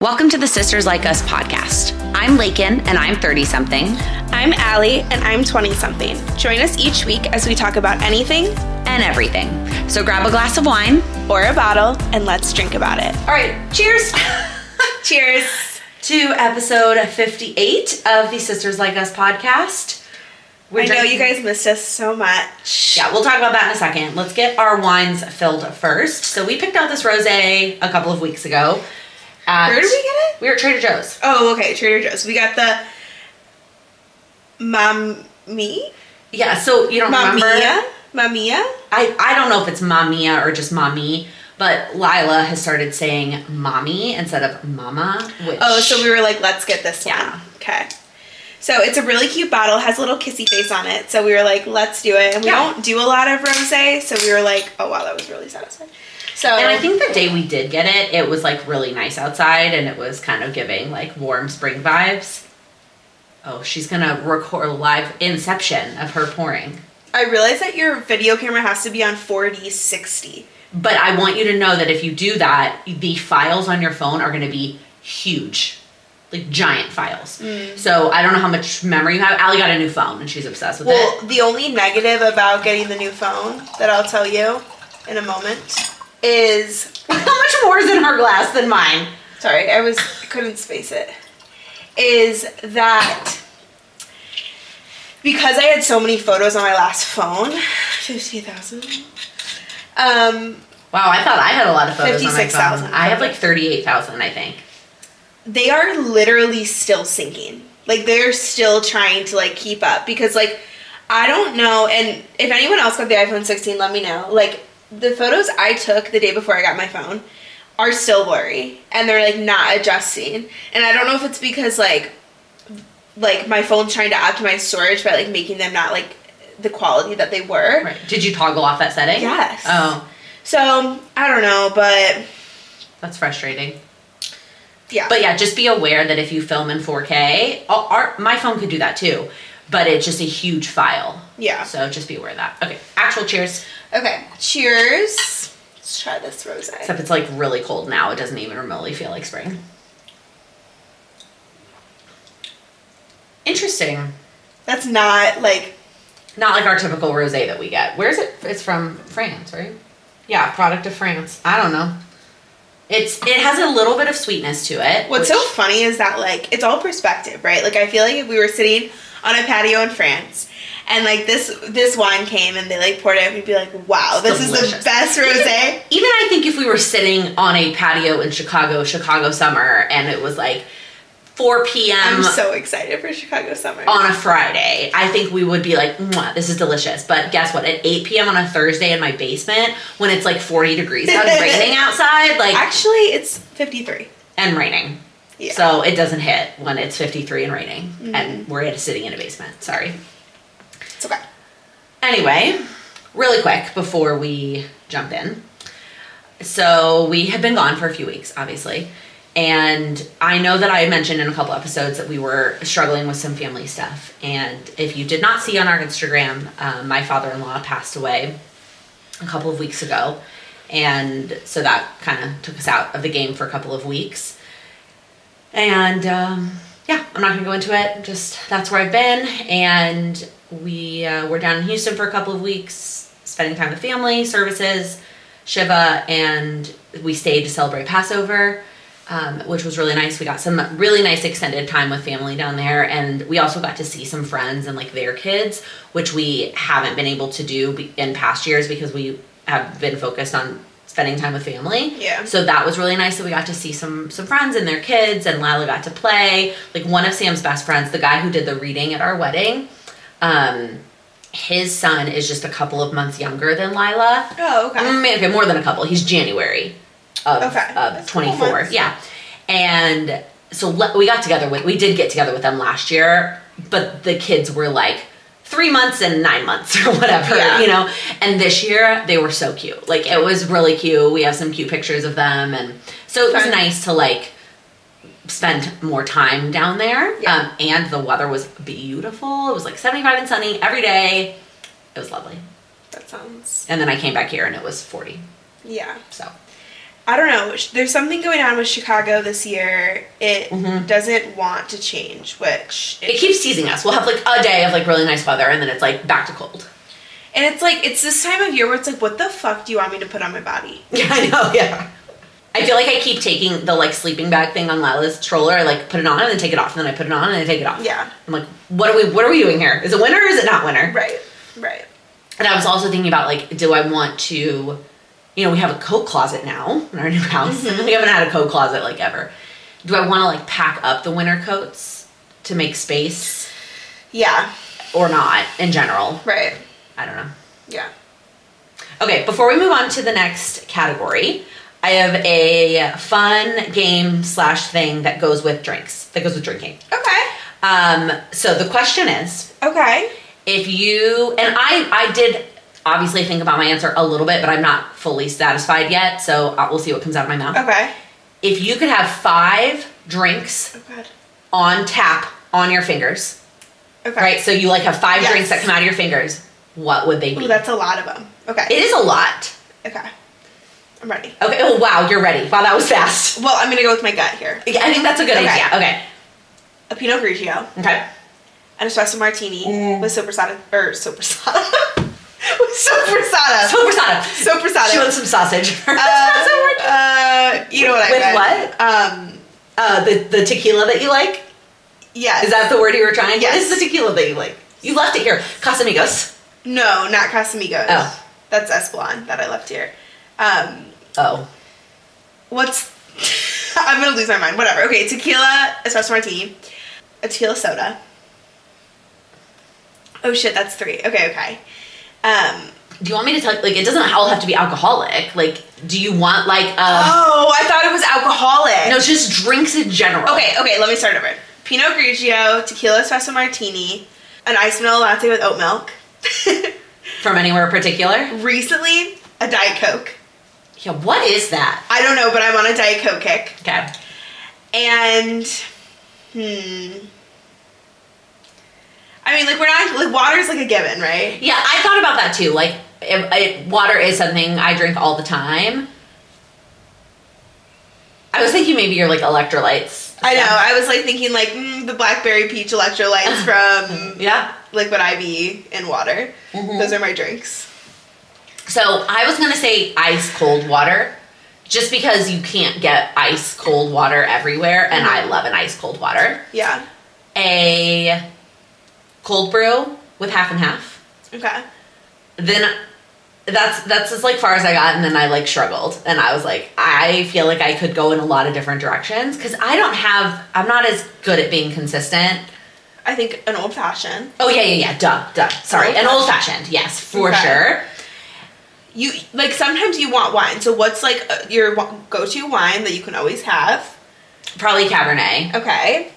Welcome to the Sisters Like Us podcast. I'm Lakin, and I'm 30-something. I'm Allie, and I'm 20-something. Join us each week as we talk about anything and everything. So grab a glass of wine or a bottle, and let's drink about it. All right, cheers. Cheers to episode 58 of the Sisters Like Us podcast. I know you guys missed us so much. Yeah, we'll talk about that in a second. Let's get our wines filled first. So we picked out this rosé a couple of weeks ago. Where did we get it? We were at Trader Joe's. Oh, okay, Trader Joe's. We got the Mami? Yeah, so you don't remember? Mamia? I don't know if it's Mamia or just Mommy, but Lila has started saying Mommy instead of Mama. Oh, so we were like, let's get this one. Yeah. Okay. So it's a really cute bottle. It has a little kissy face on it. So we were like, let's do it. And we don't do a lot of rosé, so we were like, oh wow, that was really satisfying. So, and I think the day we did get it, it was like really nice outside and it was kind of giving like warm spring vibes. Oh, she's gonna record a live inception of her pouring. I realize that your video camera has to be on 4D60. But I want you to know that if you do that, the files on your phone are gonna be huge. Like giant files. So I don't know how much memory you have. Allie got a new phone and she's obsessed with it. Well, the only negative about getting the new phone that I'll tell you in a moment is how much more is in her glass than mine? Sorry, I couldn't space it. Is that because I had so many photos on my last phone, 50,000. Wow, I thought I had a lot of photos on my phone. 56,000. I have like 38,000, I think. They are literally still syncing. Like they're still trying to like keep up because like I don't know, and if anyone else got the iPhone 16, let me know. Like the photos I took the day before I got my phone are still blurry and they're like not adjusting. And I don't know if it's because like my phone's trying to optimize storage by like making them not like the quality that they were. Right. Did you toggle off that setting? Yes. Oh. So I don't know, but that's frustrating. Yeah. But yeah, just be aware that if you film in 4K, my phone could do that too, but it's just a huge file. Yeah. So just be aware of that. Okay, actual cheers. Okay, cheers. Let's try this rosé. Except it's like really cold now. It doesn't even remotely feel like spring. Interesting. That's not like our typical rosé that we get. Where is it? It's from France, right? Yeah, product of France. I don't know. It has a little bit of sweetness to it. What's so funny is that like it's all perspective, right? Like I feel like if we were sitting on a patio in France and like this wine came and they like poured it up, we'd be like, wow, this is the best rosé. Even I think if we were sitting on a patio in Chicago summer, and it was like 4 p.m. I'm so excited for Chicago summer. On a Friday, I think we would be like, this is delicious. But guess what? At 8 p.m. on a Thursday in my basement, when it's like 40 degrees out and raining outside, like... Actually, it's 53. And raining. Yeah. So it doesn't hit when it's 53 and raining. Mm-hmm. And we're sitting in a basement. Sorry. It's okay. Anyway, really quick before we jump in. So we have been gone for a few weeks, obviously. And I know that I mentioned in a couple episodes that we were struggling with some family stuff. And if you did not see on our Instagram, my father-in-law passed away a couple of weeks ago. And so that kind of took us out of the game for a couple of weeks. And yeah, I'm not going to go into it. Just that's where I've been. And we were down in Houston for a couple of weeks, spending time with family, services, Shiva, and we stayed to celebrate Passover. Which was really nice. We got some really nice extended time with family down there, and we also got to see some friends and like their kids, which we haven't been able to do in past years because we have been focused on spending time with family. Yeah. So that was really nice that we got to see some friends and their kids, and Lila got to play. Like one of Sam's best friends, the guy who did the reading at our wedding, his son is just a couple of months younger than Lila. Oh, okay. Okay, more than a couple. He's January. Of 24. Yeah. And so we did get together with them last year, but the kids were like 3 months and 9 months or whatever, you know, and this year they were so cute. Like it was really cute. We have some cute pictures of them. And so it was nice to like spend more time down there. Yeah. And the weather was beautiful. It was like 75 and sunny every day. It was lovely. That sounds. And then I came back here and it was 40. Yeah. So. I don't know. There's something going on with Chicago this year. It doesn't want to change, which... It keeps teasing us. We'll have, like, a day of, like, really nice weather, and then it's, like, back to cold. And it's, like, it's this time of year where it's, like, what the fuck do you want me to put on my body? Yeah, I know, yeah. I feel like I keep taking the, like, sleeping bag thing on Lila's stroller. I, like, put it on, and then take it off, and then I put it on, and then I take it off. Yeah. I'm like, what are we doing here? Is it winter or is it not winter? Right. And I was also thinking about, like, do I want to... You know, we have a coat closet now in our new house. Mm-hmm. We haven't had a coat closet, like, ever. Do I want to, like, pack up the winter coats to make space? Yeah. Or not, in general? Right. I don't know. Yeah. Okay, before we move on to the next category, I have a fun game / thing that goes with drinks. That goes with drinking. Okay. So the question is... Okay. If you... And I did... obviously think about my answer a little bit, but I'm not fully satisfied yet, so we'll see what comes out of my mouth. Okay. If you could have 5 drinks on tap on your fingers, right? So you like have 5 drinks that come out of your fingers, what would they be? Ooh, that's a lot of them. Okay. It is a lot. Okay. I'm ready. Okay. Oh, wow, you're ready. Wow, that was fast. Well, I'm going to go with my gut here. Yeah, I think that's a good idea. Okay. A Pinot Grigio. Okay. An espresso martini with sopressata. Sopressata. She wants some sausage. You know what I meant. With what? The tequila that you like? Yes. Is that the word you were trying? Yes. What is the tequila that you like? You left it here. Casamigos. No, not Casamigos. Oh. That's Espolon that I left here. What's... I'm going to lose my mind. Whatever. Okay, tequila, espresso martini, a tequila soda. Oh shit, that's 3. Okay. Do you want me to tell you, like, it doesn't all have to be alcoholic. Like, do you want, like, Oh, I thought it was alcoholic. No, it's just drinks in general. Okay, let me start over. Pinot Grigio, tequila espresso martini, an iced vanilla latte with oat milk. From anywhere particular? Recently, a Diet Coke. Yeah, what is that? I don't know, but I'm on a Diet Coke kick. Okay. And, I mean, like, we're not, like, water's like a given, right? Yeah, I thought about that too. Like, water is something I drink all the time. I was thinking maybe you're like electrolytes. I know. I was like thinking like the blackberry peach electrolytes from Liquid IV in water. Mm-hmm. Those are my drinks. So I was gonna say ice cold water, just because you can't get ice cold water everywhere, and I love an ice cold water. Yeah. A cold brew with half and half. Okay. Then that's as like far as I got, and then I like struggled, and I was like, I feel like I could go in a lot of different directions because I'm not as good at being consistent. I think an old fashioned. Oh yeah. Duh. Sorry, an old fashioned. Yes, for sure. You like sometimes you want wine. So what's like your go-to wine that you can always have? Probably Cabernet. Okay.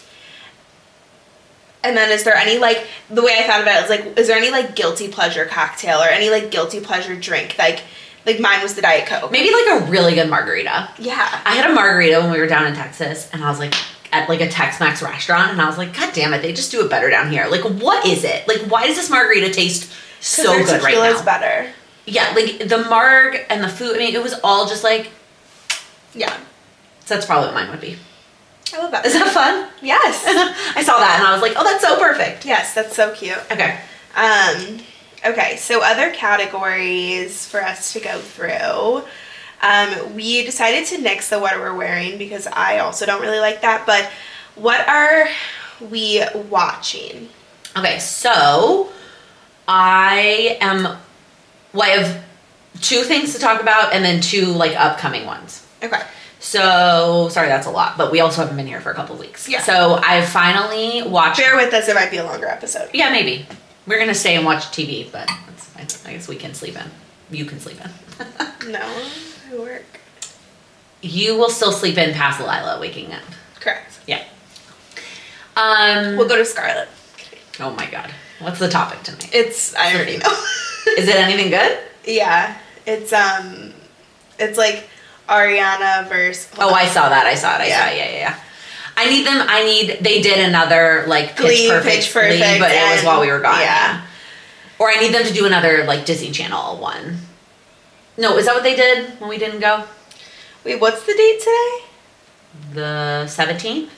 And then is there any, like, the way I thought about it was, like, is there any, like, guilty pleasure cocktail or any, like, guilty pleasure drink? Like mine was the Diet Coke. Maybe, like, a really good margarita. Yeah. I had a margarita when we were down in Texas, and I was, like, at, like, a Tex-Mex restaurant, and I was like, God damn it, they just do it better down here. Like, what is it? Like, why does this margarita taste so good right now? Tequila's better. Yeah, like, the marg and the food, I mean, it was all just, like... Yeah. So that's probably what mine would be. I love that. Is that fun? Yes. I saw that and I was like, oh, that's so perfect. Yes, that's so cute. Okay. Okay, so other categories for us to go through. We decided to nix the what we're wearing because I also don't really like that, but what are we watching? Okay, so I have 2 things to talk about and then 2 like upcoming ones. Okay. So, sorry, that's a lot, but we also haven't been here for a couple of weeks. Yeah. So, I finally watched... Bear with us, it might be a longer episode. Yeah, maybe. We're going to stay and watch TV, but that's fine. I guess we can sleep in. You can sleep in. No, I work. You will still sleep in past Lila waking up. Correct. Yeah. We'll go to Scarlet. Oh my God. What's the topic tonight? I already know. Is it anything good? Yeah. It's like... Ariana versus... I saw that. I saw it. Yeah. They did another, like, Pitch Perfect, but it was while we were gone. Yeah. Or I need them to do another, like, Disney Channel one. No, is that what they did when we didn't go? Wait, what's the date today? The 17th?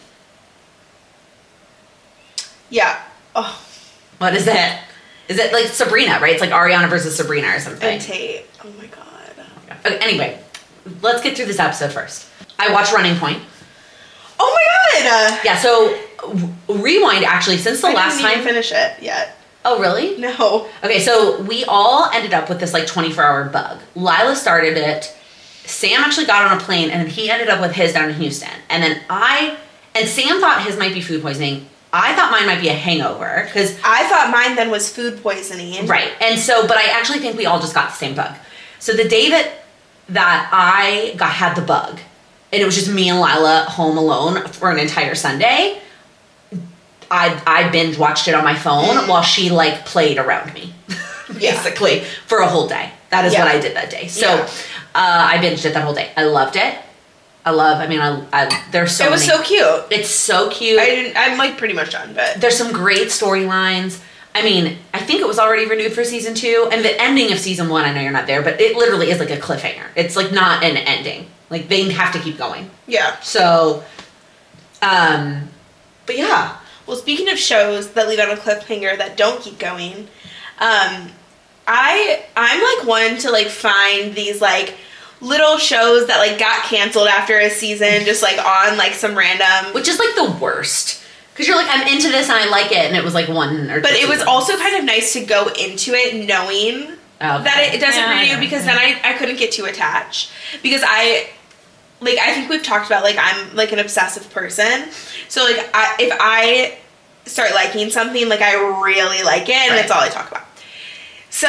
Yeah. Oh. What is it? Is it like Sabrina, right? It's like Ariana versus Sabrina or something. And Tate. Oh my god. Okay, anyway, let's get through this episode first. I watched Running Point. Oh my god! Yeah, so rewind actually since the last I didn't time. even finish it yet. Oh, really? No. Okay, so we all ended up with this like 24-hour bug. Lila started it. Sam actually got on a plane, and then he ended up with his down in Houston. And then Sam thought his might be food poisoning. I thought mine might be a hangover because I thought mine then was food poisoning. right. And so, but I actually think we all just got the same bug. So the day that I had the bug, and it was just me and Lila home alone for an entire Sunday. I binge watched it on my phone while she like played around me, basically for a whole day. That is what I did that day. So I binged it that whole day. I loved it. There's so It was so cute. It's so cute. I'm like pretty much done, but there's some great storylines. I mean, I think it was already renewed for season 2, and the ending of season 1, I know you're not there, but it literally is like a cliffhanger. It's like not an ending. Like they have to keep going. yeah. So, but yeah. Well, speaking of shows that leave on a cliffhanger that don't keep going, I'm like one to like find these like little shows that like got canceled after a season, just like on like some random, Which is like the worst. Because you're like, I'm into this and I like it, and it was like 1 or 2 but it was seasons. also kind of nice to go into it knowing that it doesn't renew, because then I couldn't get too attached, because I think we've talked about like I'm like an obsessive person, so like if I start liking something, like I really like it, and Right. it's all I talk about. So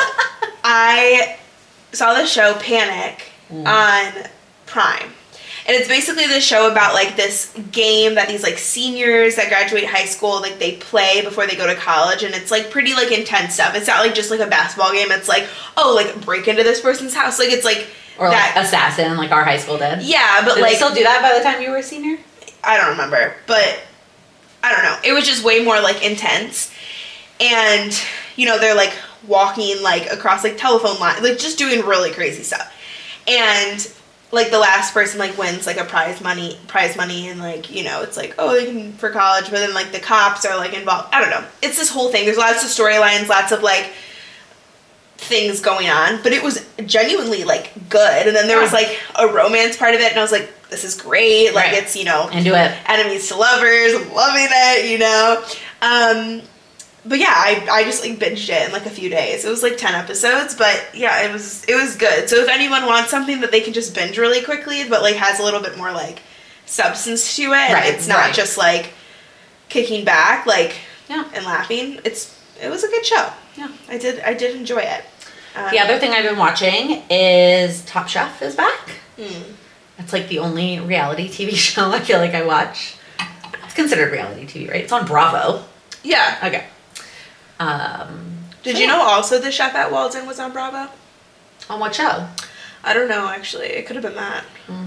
I saw the show Panic on Prime. And it's basically the show about like this game that these like seniors that graduate high school, like they play before they go to college, and it's like pretty like intense stuff. It's not like just like a basketball game. It's like, oh, like break into this person's house. Like it's like Or that. like Assassin, like our high school did. Yeah, but Did like they still do that by the time you were a senior? I don't remember, but I don't know. It was just way more like intense. And you know, they're like walking like across like telephone lines, like just doing really crazy stuff. And like the last person like wins like a prize money, and like, you know, it's like, oh, they can for college, but then like the cops are like involved. I don't know. It's this whole thing. There's lots of storylines, lots of like things going on, but it was genuinely like good. And then there was like a romance part of it, and I was like, this is great. Like it's, you know, Into it. enemies to lovers. I'm loving it, you know. But yeah, I just like binged it in like a few days. It was like 10 episodes, but yeah, it was good. So if anyone wants something that they can just binge really quickly, but like has a little bit more like substance to it, Right, it's not right. just like kicking back like Yeah. and laughing. It was a good show. Yeah. I did enjoy it. The other thing I've been watching is Top Chef is back. Hmm. It's like the only reality TV show I feel like I watch. It's considered reality TV, right? It's on Bravo. Yeah. Okay. Did you know also the chef at Walden was on Bravo? On what show? I don't know, actually. It could have been that.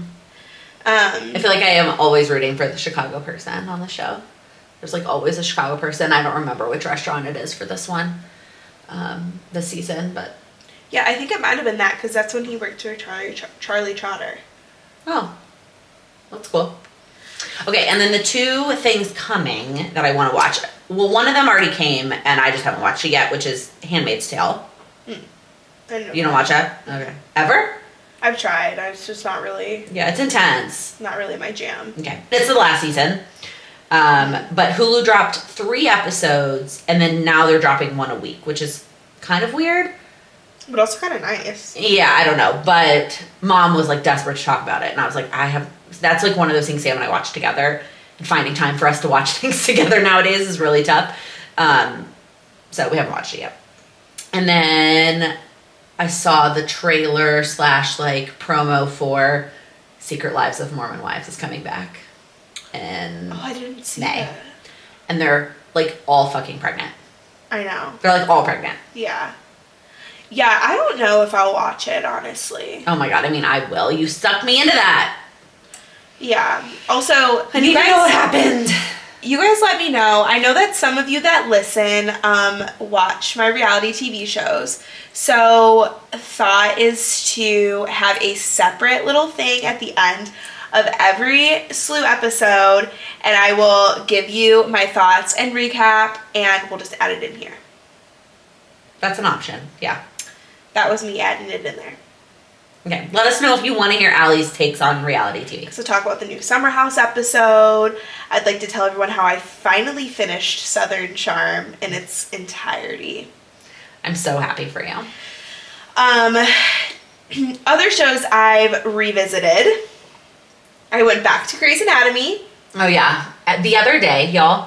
I feel like I am always rooting for the Chicago person on the show. There's like always a Chicago person. I don't remember which restaurant it is for this one, this season, but Yeah, I think it might have been that, because that's when he worked for Charlie Trotter. oh, that's cool. Okay, and then the 2 things coming that I want to watch. Well, one of them already came, and I just haven't watched it yet, which is Handmaid's Tale. You don't watch that? Okay. Ever? I've tried. It's just not really Yeah, it's intense. my jam. Okay. It's the last season. But Hulu dropped 3 episodes, and then now they're dropping 1 a week, which is kind of weird. But also kind of nice. Yeah, I don't know. But Mom was like desperate to talk about it, and I was like, that's like one of those things Sam and I watch together. And finding time for us to watch things together nowadays is really tough. So we haven't watched it yet. And then I saw the trailer / like promo for Secret Lives of Mormon Wives is coming back. And Oh, I didn't see May. that. And they're like all fucking pregnant. I know. They're like all pregnant. Yeah. Yeah, I don't know if I'll watch it, honestly. Oh my god, I mean, I will. You sucked me into that. Yeah. Also, And you know what happened. you guys let me know. I know that some of you that listen watch my reality TV shows. So thought is to have a separate little thing at the end of every SLU episode, and I will give you my thoughts and recap, and we'll just add it in here. That's an option. Yeah. That was me adding it in there. Okay. Let us know if you want to hear Allie's takes on reality TV. So talk about the new Summer House episode. I'd like to tell everyone how I finally finished Southern Charm in its entirety. I'm so happy for you. Other shows I've revisited. I went back to Grey's Anatomy. Oh, yeah. The other day, y'all,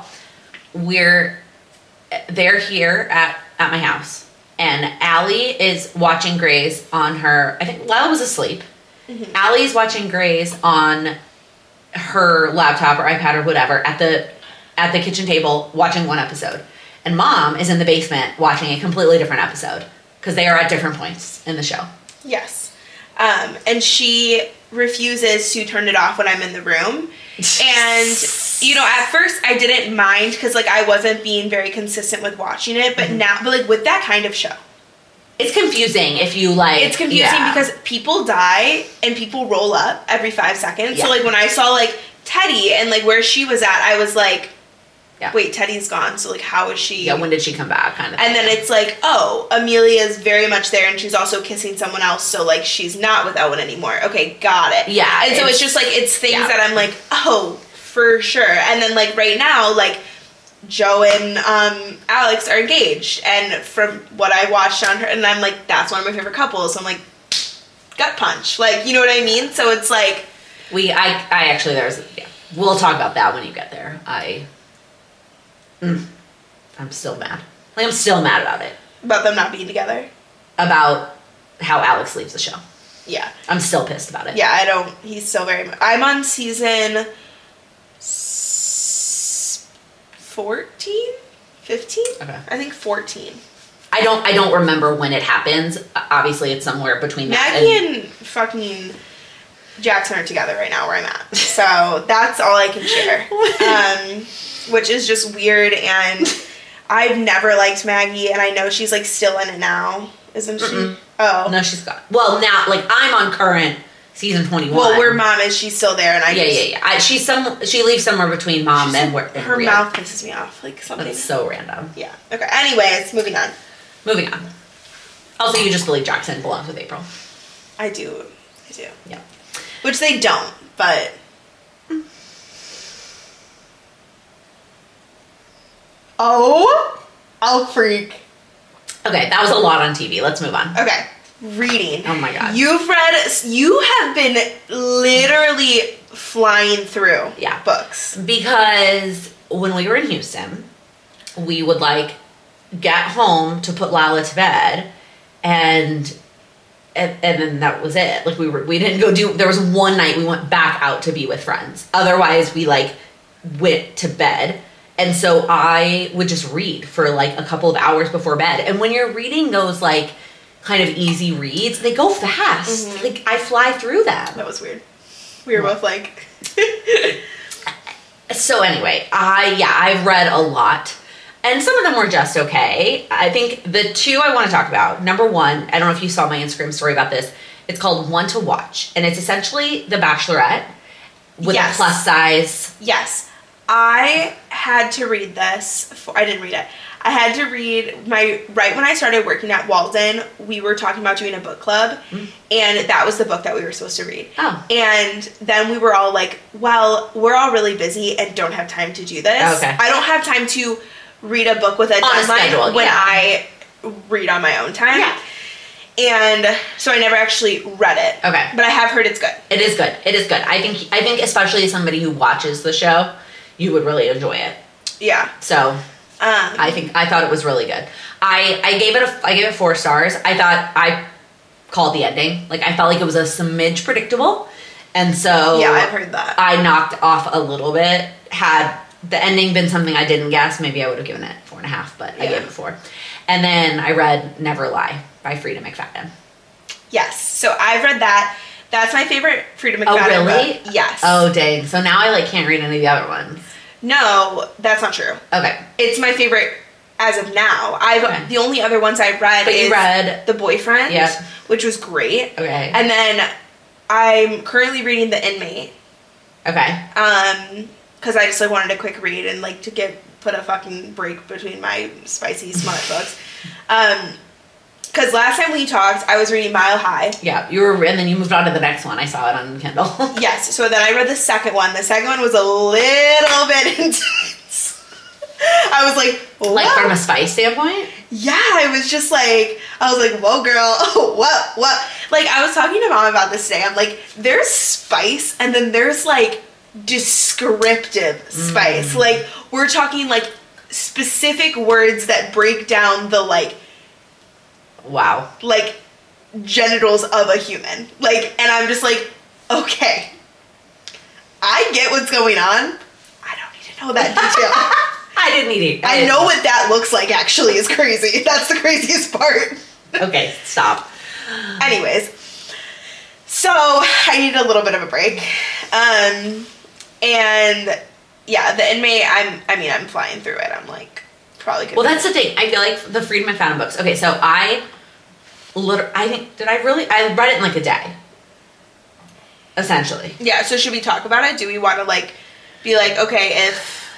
they're here at my house. And Allie is watching Grey's on her, I think Lila was asleep. Mm-hmm. Allie's watching Grey's on her laptop or iPad or whatever at the kitchen table watching one episode. And Mom is in the basement watching a completely different episode because they are at different points in the show. Yes. And she refuses to turn it off when I'm in the room. And, you know, at first I didn't mind because, like, I wasn't being very consistent with watching it. But now, like, with that kind of show. It's confusing if you, like... It's confusing because people die and people roll up every 5 seconds. Yeah. So, like, when I saw, like, Teddy and, like, where she was at, I was like... Yeah. Wait, Teddy's gone, so, like, how is she... Yeah, when did she come back, kind of thing. And then it's like, oh, Amelia's very much there, and she's also kissing someone else, so, like, she's not with Owen anymore. Okay, got it. Yeah. And so it's just, like, it's things that I'm like, oh, for sure. And then, like, right now, like, Joe and Alex are engaged, and from what I watched on her, and I'm like, that's one of my favorite couples, so I'm like, gut punch. Like, you know what I mean? So it's like... I actually, we'll talk about that when you get there. I'm still mad. Like, I'm still mad about it. About them not being together? About how Alex leaves the show. Yeah. I'm still pissed about it. Yeah, he's still very much... I'm on season 14? 15? Okay. I think 14. I don't remember when it happens. Obviously, it's somewhere between Maggie and fucking Jackson are together right now where I'm at. So, that's all I can share. Which is just weird, and I've never liked Maggie, and I know she's, like, still in it now, isn't she? Mm-mm. Oh. No, she's gone. Well, now, like, I'm on current season 21. Well, where Mom is, she's still there, and Yeah. She leaves somewhere between Mom and where... Her mouth pisses me off, like, something. That's so random. Yeah. Okay, anyways, moving on. Also, you just believe Jackson belongs with April. I do. Yeah. Which they don't, but... Oh, I'll freak. Okay, that was a lot on TV. Let's move on. Okay, reading. Oh my god. You have been literally flying through books. Because when we were in Houston, we would, like, get home to put Lila to bed, and then that was it. Like, we didn't go there was one night we went back out to be with friends. Otherwise, we, like, went to bed. And so I would just read for, like, a couple of hours before bed. And when you're reading those, like, kind of easy reads, they go fast. Mm-hmm. Like, I fly through them. That was weird. We were both like... So anyway, I've read a lot. And some of them were just okay. I think the two I want to talk about, number one, I don't know if you saw my Instagram story about this. It's called One to Watch. And it's essentially The Bachelorette with a plus size... Yes. I had to read this. I didn't read it. I had to read right when I started working at Walden, we were talking about doing a book club, and that was the book that we were supposed to read. Oh. And then we were all like, well, we're all really busy and don't have time to do this. Okay. I don't have time to read a book with a deadline when I read on my own time. Yeah. And so I never actually read it. Okay. But I have heard it's good. It is good. I think especially as somebody who watches the show, you would really enjoy it. Yeah. So, I thought it was really good. I gave it 4 stars. I called the ending. Like, I felt like it was a smidge predictable. And so... Yeah, I've heard that. I knocked off a little bit. Had the ending been something I didn't guess, maybe I would have given it 4.5, but I gave it 4. And then I read Never Lie by Frida McFadden. Yes. So I've read that. That's my favorite Frida McFadden book. Yes. Oh, dang. So now I, like, can't read any of the other ones. No, that's not true. Okay. It's my favorite as of now. Okay. The only other ones I've read But you is read... The Boyfriend, Yep. which was great. Okay. And then I'm currently reading The Inmate. Okay. Because I just like wanted a quick read and like to put a fucking break between my spicy smut books. Because last time we talked, I was reading Mile High. Yeah, and then you moved on to the next one. I saw it on Kindle. Yes, so then I read the second one. The second one was a little bit intense. I was like, what? Like from a spice standpoint? Yeah, I was just like, I was like, whoa, girl, what? Like, I was talking to Mom about this today. I'm like, there's spice, and then there's like descriptive spice. Like, we're talking like specific words that break down the like, wow, like genitals of a human. Like, and I'm just like, okay, I get what's going on. I don't need to know that detail. I didn't need it. I know what that looks like actually is crazy. That's the craziest part. Okay, stop. Anyways, so I needed a little bit of a break. And yeah, The Inmate, I'm flying through it. I'm like, probably could. Well, that's the thing. I feel like the Freedom McFadden books. Okay, so I read it in like a day. Essentially. Yeah, so should we talk about it? Do we want to like be like, okay,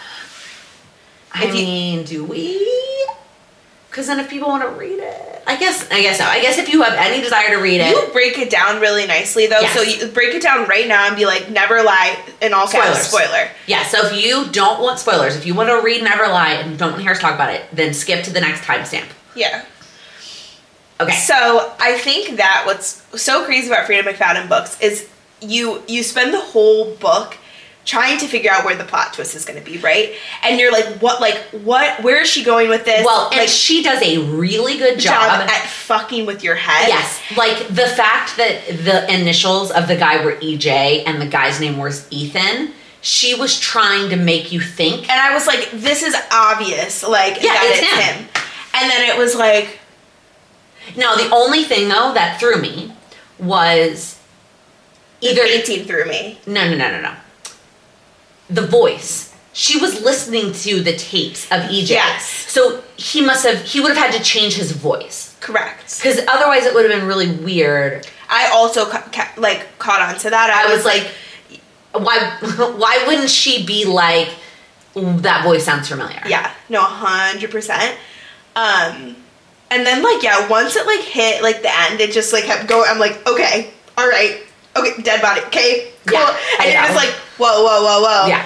do we? Because then if people want to read it, I guess so. I guess if you have any desire to read it, you break it down really nicely though. Yes. So you break it down right now and be like, Never Lie in all caps, spoiler. Yeah. So if you don't want spoilers, if you want to read Never Lie and you don't want to hear us talk about it, then skip to the next timestamp. Yeah. Okay. So I think that what's so crazy about Freedom McFadden books is you spend the whole book trying to figure out where the plot twist is going to be, right? And you're like, what, where is she going with this? Well, and like, she does a really good job at fucking with your head. Yes. Like, the fact that the initials of the guy were EJ and the guy's name was Ethan, she was trying to make you think. And I was like, this is obvious, like, yeah, that it's him. And then it was like... No, the only thing, though, that threw me was either... 18 threw me. No. The voice. She was listening to the tapes of EJ. Yes. So he would have had to change his voice. Correct. Because otherwise it would have been really weird. I also caught on to that. I was like, why wouldn't she be like, that voice sounds familiar? Yeah. No, 100%. And then like, yeah, once it like hit like the end, it just like kept going. I'm like, okay, all right. Okay, dead body. Okay, cool. Yeah, and you're just like, whoa. Yeah.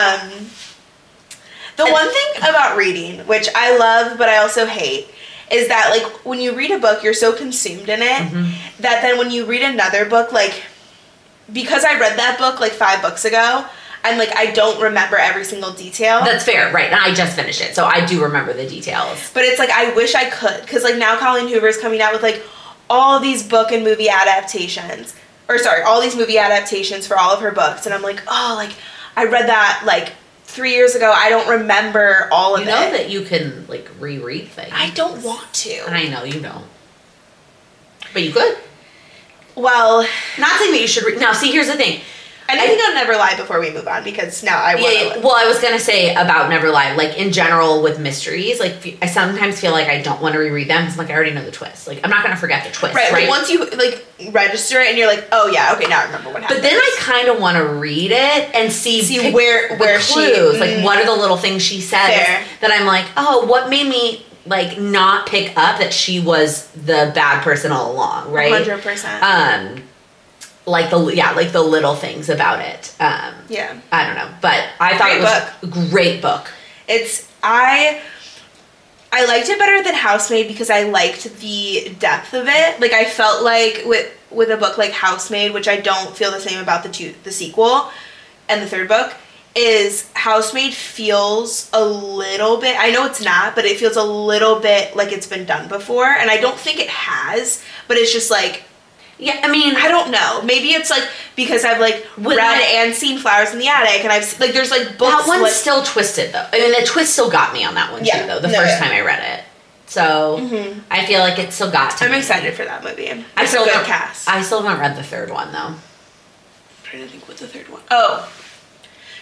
The one thing about reading, which I love but I also hate, is that like when you read a book, you're so consumed in it that then when you read another book, like because I read that book like 5 books ago, I'm like, I don't remember every single detail. That's fair, right? And I just finished it, so I do remember the details. But it's like, I wish I could, because like now Colleen Hoover's coming out with like all these book and movie adaptations. All these movie adaptations for all of her books. And I'm like, oh, like, I read that, like, 3 years ago. I don't remember all of it. You know that you can, like, reread things. I don't want to. I know, you don't. But you could. Well. Not saying that you should read. Now, see, here's the thing. I think I'll Never Lie before we move on, because now I want to. Well, I was going to say about Never Lie, like, in general with mysteries, like, I sometimes feel like I don't want to reread them because, like, I already know the twist. Like, I'm not going to forget the twist, right? But once you, like, register it and you're like, oh, yeah, okay, now I remember what happened. But then I kind of want to read it and see where clues. Like, what are the little things she says that I'm like, oh, what made me, like, not pick up that she was the bad person all along, right? 100%. Like the little things about it. Yeah. I don't know, but I thought it was a great book. I liked it better than Housemaid because I liked the depth of it. Like, I felt like with a book like Housemaid, which I don't feel the same about the sequel and the third book, is Housemaid feels a little bit, I know it's not, but it feels a little bit like it's been done before, and I don't think it has, but it's just like, yeah, I mean, I don't know. Maybe it's like because I've like read and seen Flowers in the Attic, and I've like there's like books. That one's still twisted though. I mean, the twist still got me on that one too, though. The first time I read it, so I feel like it still got to me. I'm excited for that movie. I still good cast. I still haven't read the third one though. I'm trying to think what the third one. Oh,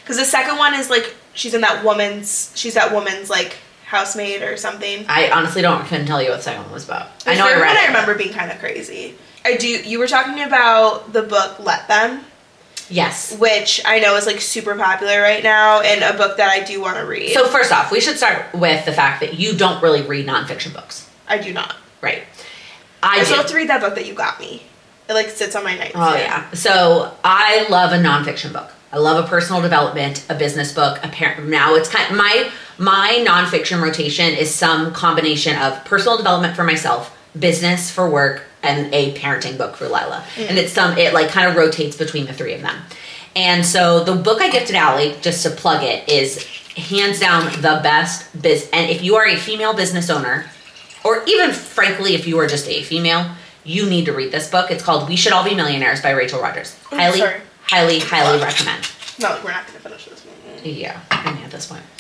Because the second one is like she's that woman's like housemaid or something. I honestly couldn't tell you what the second one was about. The I know I third read one it. I remember being kind of crazy. You were talking about the book Let Them. Yes. Which I know is like super popular right now and a book that I do want to read. So first off, we should start with the fact that you don't really read nonfiction books. I do not. Right. I still have to read that book that you got me. It like sits on my nightstand. Oh yeah. So I love a nonfiction book. I love a personal development, a business book. Now it's kind of my nonfiction rotation is some combination of personal development for myself, business for work, and a parenting book for Lila. And it like kind of rotates between the three of them. And so the book I gifted Allie, just to plug it, is hands down the best and if you are a female business owner, or even frankly if you are just a female, you need to read this book. It's called We Should All Be Millionaires by Rachel Rodgers. Highly recommend. No, we're not going to finish this one. Yeah, I mean at this point.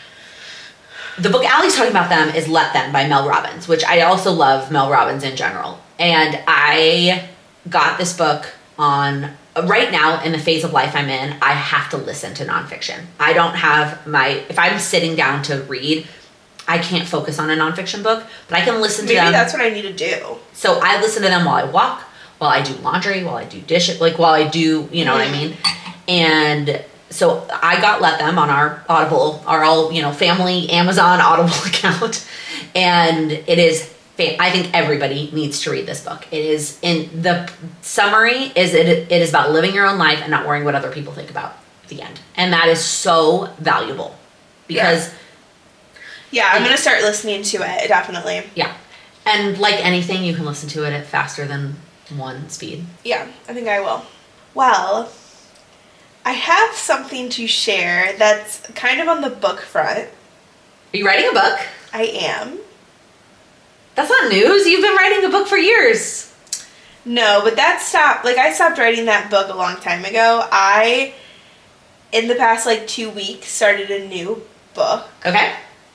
The book Allie's talking about them is Let Them by Mel Robbins, which I also love Mel Robbins in general. And I got this book on, right now in the phase of life I'm in, I have to listen to nonfiction. I don't have if I'm sitting down to read, I can't focus on a nonfiction book, but I can listen to them. Maybe that's what I need to do. So I listen to them while I walk, while I do laundry, while I do dishes, like while I do, you know what I mean? And so I got Let Them on our Audible, our all, family Amazon Audible account. And it is, I think everybody needs to read this book. It is, in the summary, it is about living your own life and not worrying what other people think about at the end. And that is so valuable because... Yeah, I'm going to start listening to it, definitely. Yeah. And like anything, you can listen to it at faster than one speed. Yeah, I think I will. Well, I have something to share that's kind of on the book front. Are you writing a book? I am. That's not news. You've been writing a book for years. No, but that stopped. Like, I stopped writing that book a long time ago. In the past, 2 weeks, started a new book. Okay.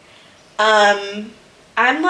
I'm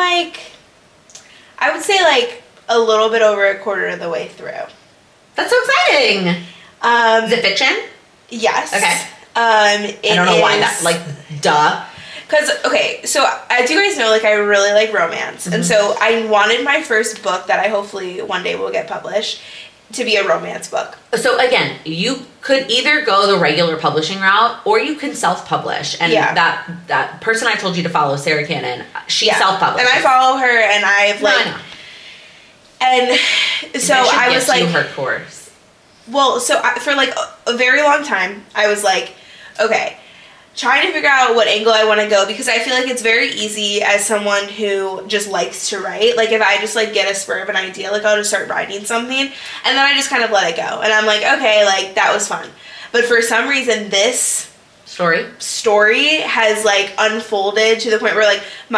I would say a little bit over a quarter of the way through. That's so exciting. Is it fiction? Yes. Okay. I don't know why duh. Because, okay, so as you guys know, I really like romance. Mm-hmm. And so I wanted my first book that I hopefully one day will get published to be a romance book. So again, you could either go the regular publishing route or you can self-publish. And that person I told you to follow, Sarah Cannon, she self-publishes. And I follow her and I've and so I was you her course. Well, so for a very long time, I was okay, trying to figure out what angle I want to go, because I feel like it's very easy as someone who just likes to write. If I just get a spur of an idea, I'll just start writing something, and then I just kind of let it go. And I'm okay, that was fun. But for some reason, this story has unfolded to the point where a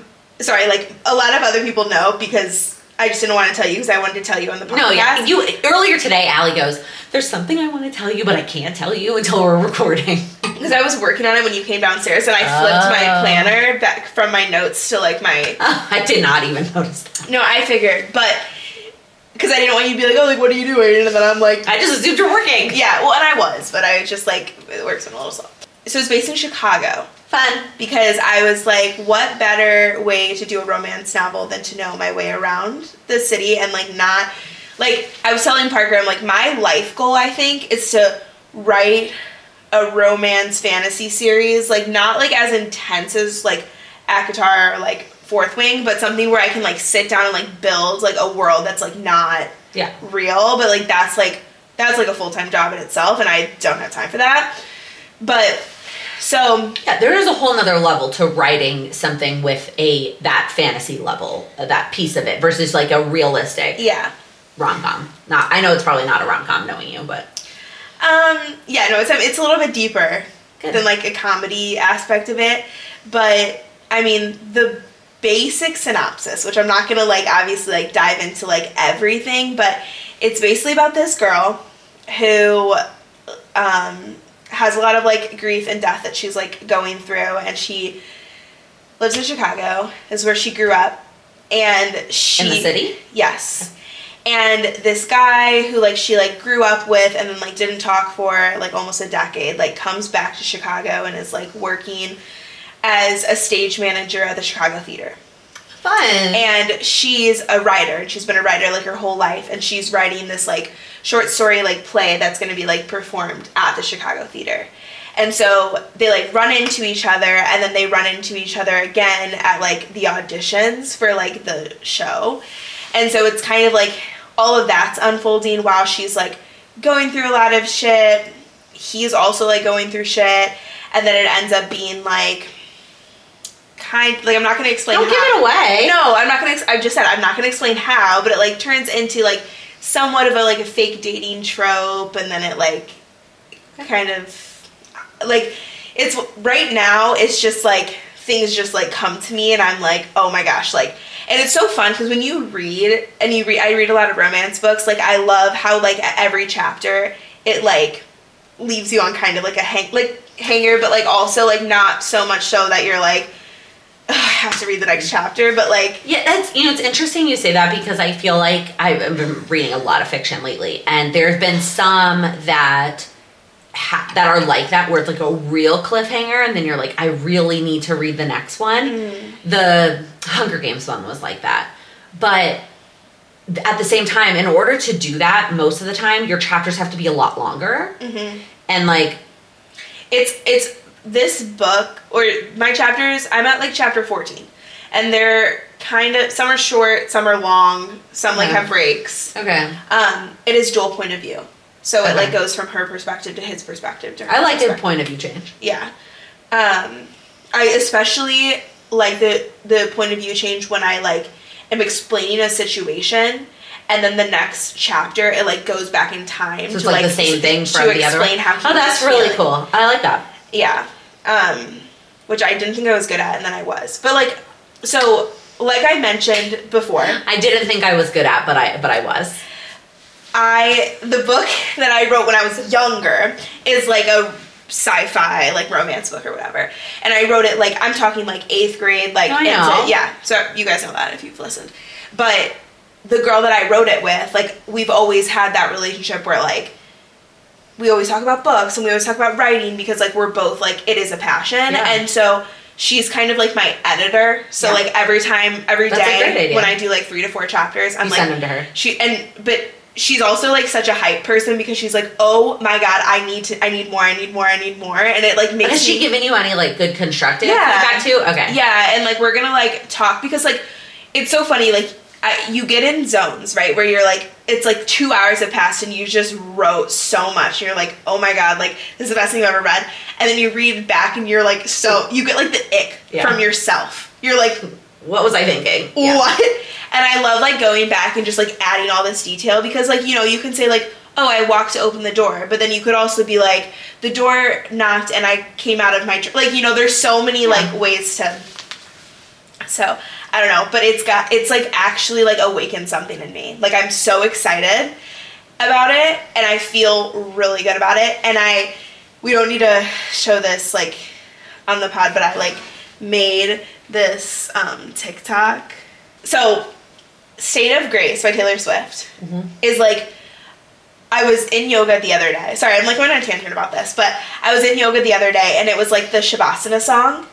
lot of other people know, because I just didn't want to tell you because I wanted to tell you on the podcast. No, yeah. Earlier today, Allie goes, there's something I want to tell you, but I can't tell you until we're recording. Because I was working on it when you came downstairs, and I flipped my planner back from my notes to my... I did not even notice that. No, I figured, but... Because I didn't want you to be what are you doing? And then I'm I just assumed you're working. Yeah, well, and I was, but I was just it works in a little slow. So it's based in Chicago. Fun, because I was what better way to do a romance novel than to know my way around the city and not... I was telling Parker, I'm my life goal, I think, is to write a romance fantasy series, not as intense as ACOTAR or Fourth Wing, but something where I can sit down and build a world that's not real, but that's a full-time job in itself, and I don't have time for that. But so yeah, there is a whole nother level to writing something with that fantasy level, that piece of it, versus a realistic rom-com. I know it's probably not a rom-com knowing you, but it's a little bit deeper than a comedy aspect of it. But I mean, the basic synopsis, which I'm not gonna obviously dive into everything, but it's basically about this girl who has a lot of grief and death that she's going through, and she lives in Chicago, is where she grew up, and she... In the city? Yes. And this guy who, like, she, like, grew up with and then, like, didn't talk for, like, almost a decade, like, comes back to Chicago and is, like, working as a stage manager at the Chicago Theater. Fun. And she's a writer, and she's been a writer, like, her whole life, and she's writing this, like, short story, like, play that's going to be, like, performed at the Chicago Theater. And so they, like, run into each other, and then they run into each other again at, like, the auditions for, like, the show. And so it's kind of, like, all of that's unfolding while she's, like, going through a lot of shit. He's also, like, going through shit. And then it ends up being, like, I'm not going to explain Don't how. give it away. No, I'm not going to, I've just said I'm not going to explain how, but it, like, turns into, like, somewhat of a, like, a fake dating trope, and then it, like, kind of, like, it's, right now, it's just, like, things just, like, come to me, and I'm like, oh my gosh, like, and it's so fun, because when you read, and I read a lot of romance books, like, I love how, like, at every chapter, it, like, leaves you on kind of, like, a hanger, but, like, also, like, not so much so that you're, like, I have to read the next chapter, but, like... Yeah, that's, it's interesting you say that, because I feel like I've been reading a lot of fiction lately, and there's been some that that are like that, where it's, like, a real cliffhanger, and then you're like, I really need to read the next one. The Hunger Games one was like that. But at the same time, in order to do that, most of the time, your chapters have to be a lot longer. And, like... It's this book, or my chapters, I'm at, like, chapter 14. And they're kind of, some are short, some are long, some, like, have breaks. Okay. It is dual point of view. So it, like, goes from her perspective to his perspective to her I like the point of view change. Yeah. I especially like the point of view change when I, like, am explaining a situation, and then the next chapter, it, like, goes back in time so it's to, like, the same thing from the other one. To explain how he that's was really feeling. cool. I like that. Yeah. Which I didn't think I was good at, and then I was. But, like, so, like I mentioned before... I didn't think I was good at, but I was. The book that I wrote when I was younger is, like, a sci-fi, like, romance book or whatever. And I wrote it, like, I'm talking, like, 8th grade, like... I know. Yeah, so you guys know that if you've listened. But the girl that I wrote it with, like, we've always had that relationship where, like, we always talk about books, and we always talk about writing, because, like, we're both, like, it is a passion. Yeah. And so she's kind of, like, my editor. So, like, every day when I do, like, 3 to 4 chapters, I'm, you like... send them to her. But she's also, like, such a hype person, because she's like, oh my god, I need more, and it, like, makes Has she given you any, like, good constructive Yeah. feedback too? Okay. Yeah, and, like, we're gonna, like, talk, because, like, it's so funny, like, you get in zones, right, where you're, like, it's, like, 2 hours have passed, and you just wrote so much, and you're like, oh my god, like, this is the best thing I've ever read, and then you read back, and you're, like, so, you get, like, the ick from yourself. You're like, what was I thinking? What? And I love, like, going back and just, like, adding all this detail, because, like, you know, you can say, like, oh, I walked to open the door, but then you could also be like, the door knocked and I came out of my, like, you know, there's so many, like, ways to, so, I don't know, but it's, like, actually, like, awakened something in me. Like, I'm so excited about it, and I feel really good about it, and we don't need to show this, like, on the pod, but I, like, made this, TikTok. So, State of Grace by Taylor Swift is, like, I was in yoga the other day. Sorry, I'm, like, going on a tangent about this, but I was in yoga the other day, and it was, like, the Shavasana song.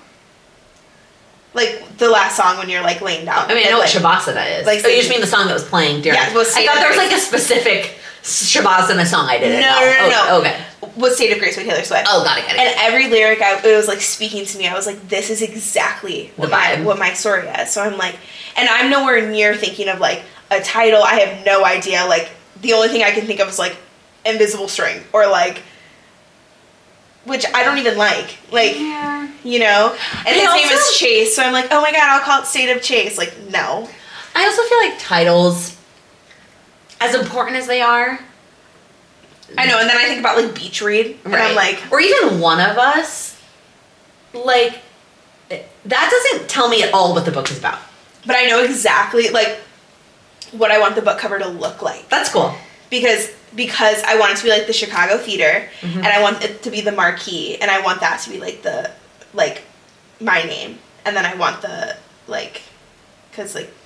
Like, the last song when you're, like, laying down. I mean, I know what Shavasana is. Like, oh, you just mean the song that was playing during... Yeah, well, I thought there was, like, a specific Shavasana song I didn't know. No. Oh, okay. Was State of Grace by Taylor Swift. Oh, got it. And every lyric, it was, like, speaking to me. I was like, this is exactly what my story is. So I'm like... And I'm nowhere near thinking of, like, a title. I have no idea. Like, the only thing I can think of is, like, Invisible String. Or, like... Which I don't even like. Like, you know? And his name is Chase. So I'm like, oh my god, I'll call it State of Chase. Like, no. I also feel like titles, as important as they are... I know, and then I think about, like, Beach Read. And I'm like... Or even One of Us. Like, that doesn't tell me at all what the book is about. But I know exactly, like, what I want the book cover to look like. That's cool. Because I want it to be, like, the Chicago Theater, and I want it to be the marquee, and I want that to be, like, the, like, my name. And then I want the, like, because, like,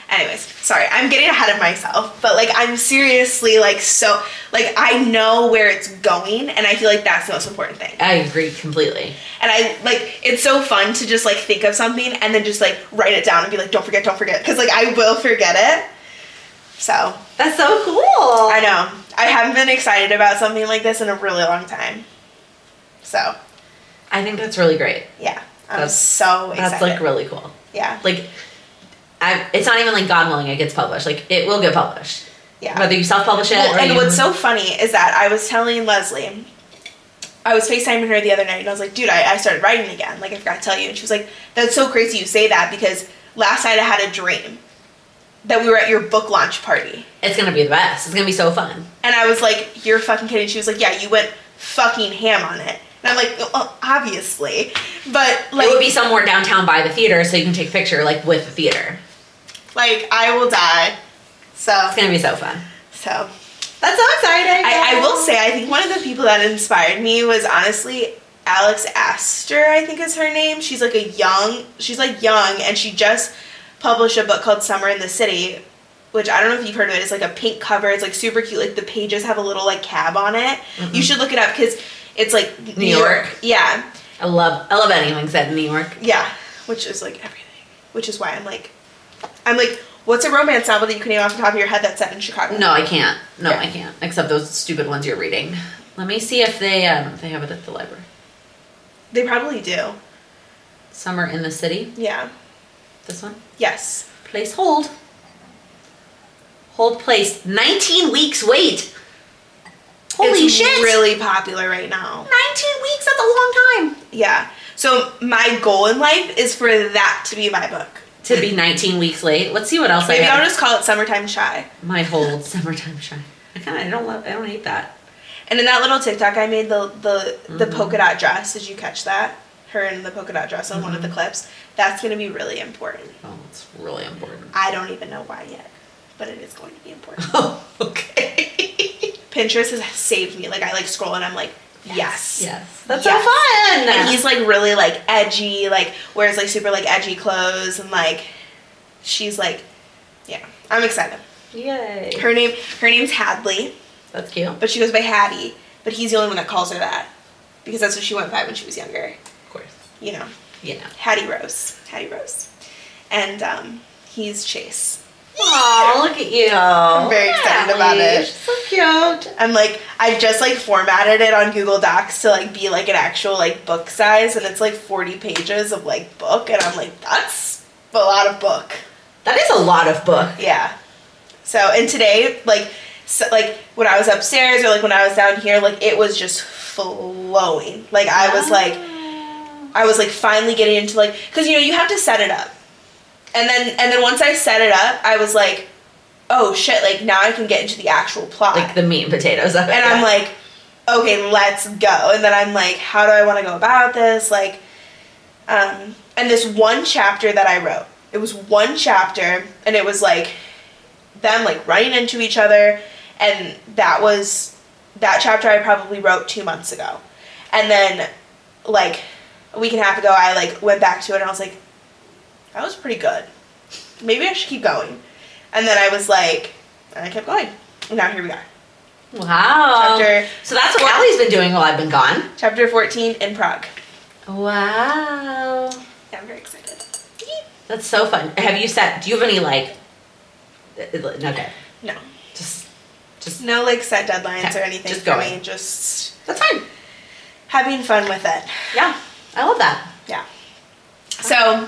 Anyways, sorry, I'm getting ahead of myself, but like I'm seriously like so like I know where it's going, and I feel like that's the most important thing. I agree completely. And I like it's so fun to just like think of something and then just like write it down and be like, don't forget, because like I will forget it. So That's so cool. I know I haven't been excited about something like this in a really long time. So I think that's really great. yeah, I'm so excited. That's like really cool. Yeah. Like, it's not even like God willing it gets published. Like, it will get published. Yeah. Whether you self-publish it or and you... what's so funny is that I was telling Leslie, I was FaceTiming her the other night, and I was like, dude, I started writing again. Like, I forgot to tell you. And she was like, that's so crazy you say that, because last night I had a dream that we were at your book launch party. It's going to be the best. It's going to be so fun. And I was like, you're fucking kidding. She was like, yeah, you went fucking ham on it. And I'm like, well, obviously. But, like... It would be somewhere downtown by the theater so you can take a picture, like, with the theater. Like, I will die. So... It's going to be so fun. So... That's so exciting. I will say, I think one of the people that inspired me was, honestly, Alex Astor, I think is her name. She's young, and she just published a book called Summer in the City, which I don't know if you've heard of it. It's like a pink cover. It's like super cute. Like the pages have a little like cab on it. Mm-hmm. You should look it up because it's like New York. Yeah. I love anything set in New York. Yeah. Which is like everything. Which is why I'm like, what's a romance novel that you can name off the top of your head that's set in Chicago? No, I can't. No, yeah. I can't. Except those stupid ones you're reading. Let me see if they have it at the library. They probably do. Summer in the City. Yeah. This one? Yes. Place hold. Hold place. 19 weeks wait. Holy shit. It's really popular right now. 19 weeks, that's a long time. Yeah. So my goal in life is for that to be my book. To be 19 weeks late. Let's see what else Maybe I have. I'll just call it Summertime Shy. My whole summertime shy. I don't hate that. And in that little TikTok I made, the polka dot dress, did you catch that? Her in the polka dot dress on one of the clips. That's going to be really important. Oh, it's really important. I don't even know why yet, but it is going to be important. Oh, okay. Pinterest has saved me. Like, I like scroll and I'm like, yes. Yes. That's so fun. And he's like really like edgy, like wears like super like edgy clothes, and like she's like, yeah, I'm excited. Yay. Her name's Hadley. That's cute. But she goes by Hattie. But he's the only one that calls her that, because that's what she went by when she was younger. Of course. You know. Yeah. Hattie Rose. And he's Chase. Aw, look at you. I'm very excited about it. So cute. I'm like, I've just like formatted it on Google Docs to like be like an actual like book size, and it's like 40 pages of like book, and I'm like, that's a lot of book. That is a lot of book. Yeah. So, and today, like when I was upstairs or like when I was down here, like it was just flowing. Like I was like finally getting into like, because you know you have to set it up. And then once I set it up, I was like, oh shit, like now I can get into the actual plot. Like the meat and potatoes of it. And I'm like, okay, let's go. And then I'm like, how do I want to go about this? Like, and this one chapter that I wrote, it was one chapter, and it was like them like running into each other. And that chapter I probably wrote 2 months ago. And then like a week and a half ago, I like went back to it and I was like, that was pretty good. Maybe I should keep going. And then I was like, and I kept going. And now here we are. Wow. So that's what Allie's been doing while I've been gone. Chapter 14 in Prague. Wow. Yeah, I'm very excited. That's so fun. Do you have any like, okay. No. Just. No like set deadlines okay. or anything just for going. me. Just. That's fine. Having fun with it. Yeah. I love that. Yeah. So,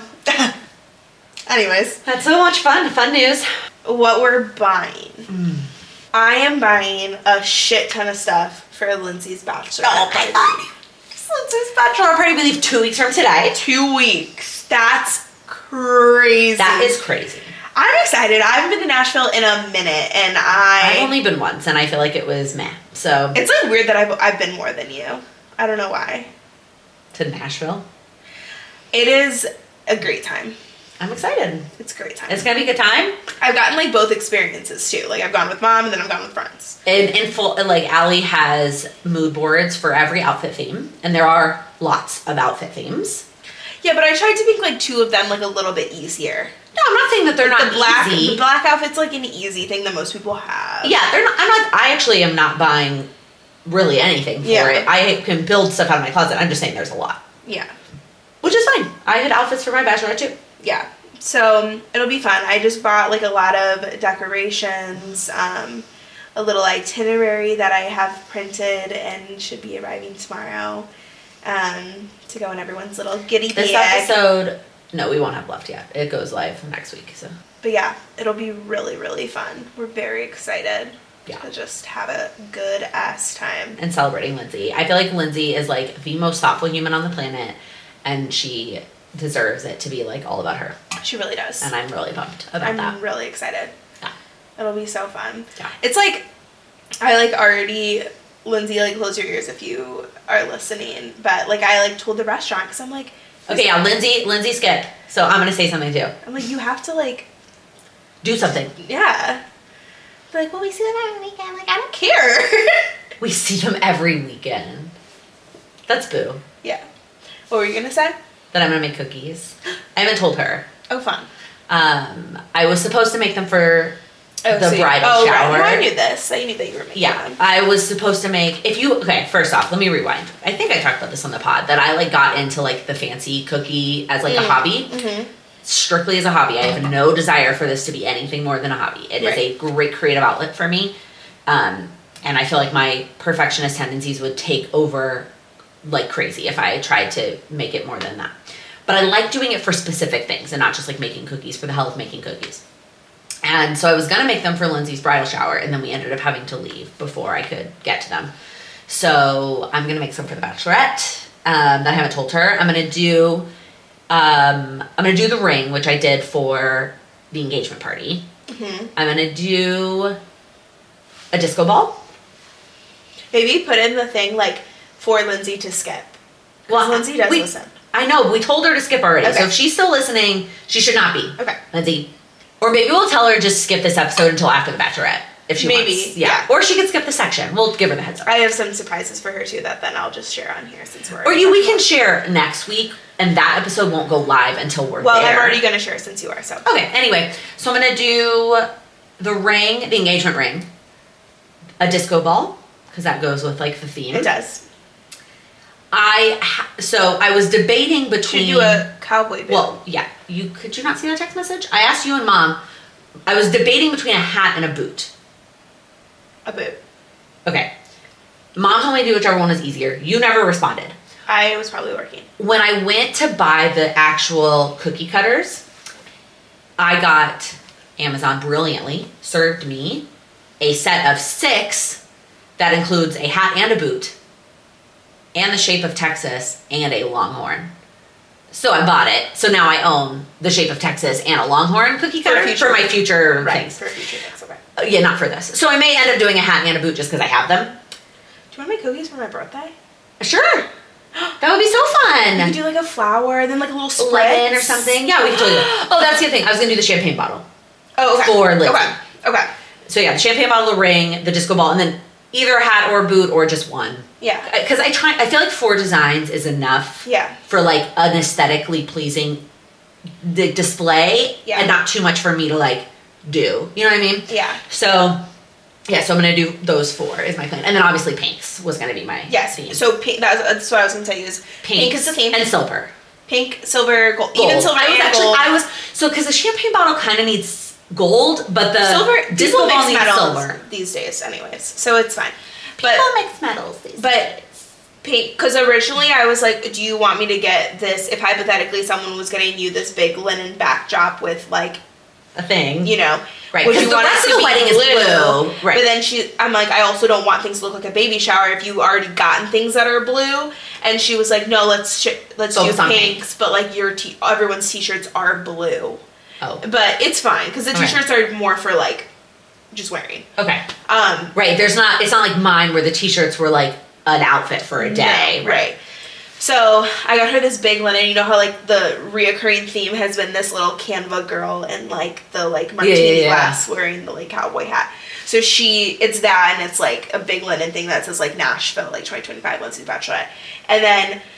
anyways. That's so much fun. Fun news. What we're buying. I am buying a shit ton of stuff for Lindsay's bachelor party. Lindsay's bachelor party, we leave 2 weeks from today. 2 weeks. That's crazy. That is crazy. I'm excited. I haven't been to Nashville in a minute, and I've only been once, and I feel like it was meh. So it's like weird that I've been more than you. I don't know why. To Nashville? It is a great time. I'm excited. It's a great time. It's gonna be a good time. I've gotten like both experiences too. Like I've gone with mom and then I've gone with friends. And in full, like Allie has mood boards for every outfit theme, and there are lots of outfit themes. Yeah, but I tried to make like 2 of them like a little bit easier. No, I'm not saying that they're not easy. The black outfit's like an easy thing that most people have. Yeah, they're not. I actually am not buying really anything for it. I can build stuff out of my closet. I'm just saying there's a lot. Yeah. Which is fine. I had outfits for my bachelorette too. Yeah. So it'll be fun. I just bought like a lot of decorations, a little itinerary that I have printed and should be arriving tomorrow, to go in everyone's little giddy This bag. episode, no, we won't have left yet. It goes live next week. So. But yeah, it'll be really, really fun. We're very excited Yeah. to just have a good ass time. And celebrating Lindsay. I feel like Lindsay is like the most thoughtful human on the planet, and she deserves it to be like all about her. She really does. And I'm really pumped about that. I'm really excited. Yeah. It'll be so fun. Yeah. It's like, I like already, Lindsay, like close your ears if you are listening, but like I like told the restaurant because I'm like, Okay, yeah, Lindsay skip. So I'm gonna say something too. I'm like, you have to like Do something. yeah. They're like, well, we see them every weekend. Like, I don't care. We see them every weekend. That's boo. Yeah. What were you gonna say? That I'm gonna make cookies. I haven't told her. Oh, fun. I was supposed to make them for the bridal right. shower. No, I knew this. I knew that you were making Yeah, them. I was supposed to make, first off, let me rewind. I think I talked about this on the pod, that I like got into like the fancy cookie as like a hobby. Mm-hmm. Strictly as a hobby. I have no desire for this to be anything more than a hobby. It is a great creative outlet for me. And I feel like my perfectionist tendencies would take over like crazy if I tried to make it more than that. But I like doing it for specific things and not just like making cookies for the hell of making cookies. And so I was going to make them for Lindsay's bridal shower, and then we ended up having to leave before I could get to them. So I'm going to make some for the bachelorette that I haven't told her. I'm going to do the ring, which I did for the engagement party. Mm-hmm. I'm going to do a disco ball. Maybe put in the thing like for Lindsay to skip. Well, Lindsay does listen. I know, we told her to skip already. Okay. So if she's still listening, she should not be. Okay. Lindsay. Or maybe we'll tell her just skip this episode until after the bachelorette. If she wants. Yeah. Or she could skip the section. We'll give her the heads up. I have some surprises for her too that then I'll just share on here since we're we can share next week, and that episode won't go live until we're there. Well, I'm already going to share since you are, so. Okay, anyway. So I'm going to do the ring, the engagement ring, a disco ball, because that goes with like the theme. It does. So I was debating between... Should do a cowboy boot. Well, yeah. Could you not see that text message? I asked you and Mom. I was debating between a hat and a boot. A boot. Okay. Mom told me to do whichever one was easier. You never responded. I was probably working. When I went to buy the actual cookie cutters, I got, Amazon brilliantly served me a set of 6 that includes a hat and a boot, and the shape of Texas, and a Longhorn. So I bought it. So now I own the shape of Texas and a Longhorn cookie cutter for my future things. For future things, okay. Yeah, not for this. So I may end up doing a hat and a boot just because I have them. Do you want to make cookies for my birthday? Sure. That would be so fun. You could do like a flower, then like a little spritz. Lemon or something. Yeah, we could totally do that. Oh, that's the other thing. I was going to do the champagne bottle. Oh, okay. For Lindsay. Okay. So yeah, the champagne bottle, the ring, the disco ball, and then either a hat or a boot or just one. Yeah. Because I feel like 4 designs is enough. Yeah. For like an aesthetically pleasing display. Yeah. And not too much for me to like do. You know what I mean? Yeah. So, yeah, so I'm going to do those 4 is my plan. And then obviously pinks was going to be my theme. So pink, that's what I was going to tell you is pink is the theme. And silver. Pink, silver, gold. Even silver and gold. Because the champagne bottle kind of needs gold, but the silver, disco ball needs metals silver. These days anyways. So it's fine. People mix metals these days. But pink, because originally I was like, do you want me to get this, if hypothetically someone was getting you this big linen backdrop with like a thing, you know, right? Would Because you the rest of the wedding is blue, right? But then I'm like, I also don't want things to look like a baby shower if you already gotten things that are blue. And she was like, no, let's do pinks, but like everyone's t-shirts are blue. Oh, but it's fine because the t-shirts are more for like just wearing. Okay. Right. It's not like mine where the t-shirts were like an outfit for a day. No, right. So I got her this big linen. You know how like the reoccurring theme has been this little Canva girl in like the like martini glass wearing the like cowboy hat. So it's that, and it's like a big linen thing that says like Nashville, like 2025 Lindsay's Bachelorette. And then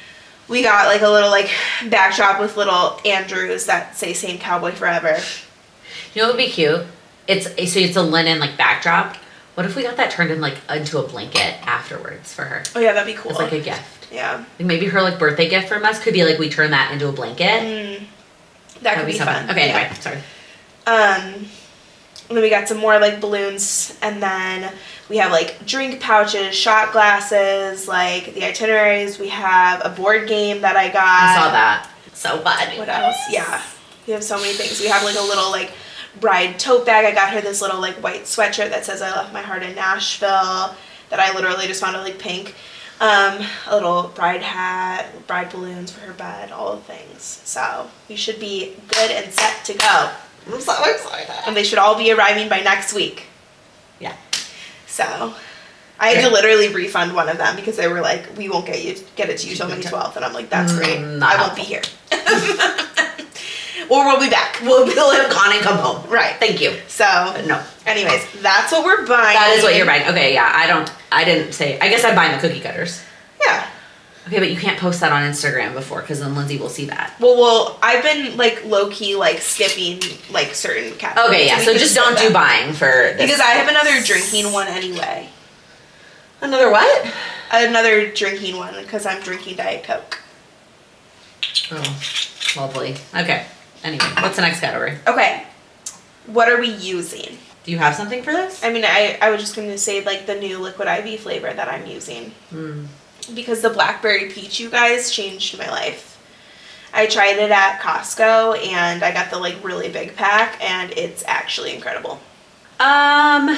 we got like a little like backdrop with little Andrews that say "Same Cowboy Forever." You know what would be cute? It's a linen like backdrop. What if we got that turned in like into a blanket afterwards for her? Oh yeah, that'd be cool. It's like a gift. Yeah. Like maybe her like birthday gift from us could be like we turn that into a blanket. That could be fun. Okay, yeah. anyway, sorry. And then we got some more like balloons, and then we have like drink pouches, shot glasses, like the itineraries. We have a board game that I got. I saw that. So fun. What else? Yeah, we have so many things. We have like a little like bride tote bag. I got her this little like white sweatshirt that says "I left my heart in Nashville," that I literally just found it like pink. A little bride hat, bride balloons for her bed, all the things. So we should be good and set to go. I'm so excited. And they should all be arriving by next week. Yeah. So I had to literally refund one of them because they were like, "We won't get it to you till May 12th." And I'm like, "That's great. I won't be here." Or we'll be back. We'll have gone and come home. Right. Thank you. So No. anyways, that's what we're buying. That is what you're buying. Okay, yeah. I didn't say. I guess I'm buying the cookie cutters. Yeah. Okay, but you can't post that on Instagram before because then Lindsay will see that. Well, I've been like low key like skipping like certain categories. Okay, yeah. So just don't do buying for this. Because I have another drinking one anyway. Another what? Another drinking one because I'm drinking Diet Coke. Oh, lovely. Okay. Anyway, what's the next category? Okay. What are we using? Do you have something for this? I mean, I was just going to say, like, the new Liquid IV flavor that I'm using. Because the Blackberry Peach, you guys, changed my life. I tried it at Costco, and I got the, like, really big pack, and it's actually incredible. What am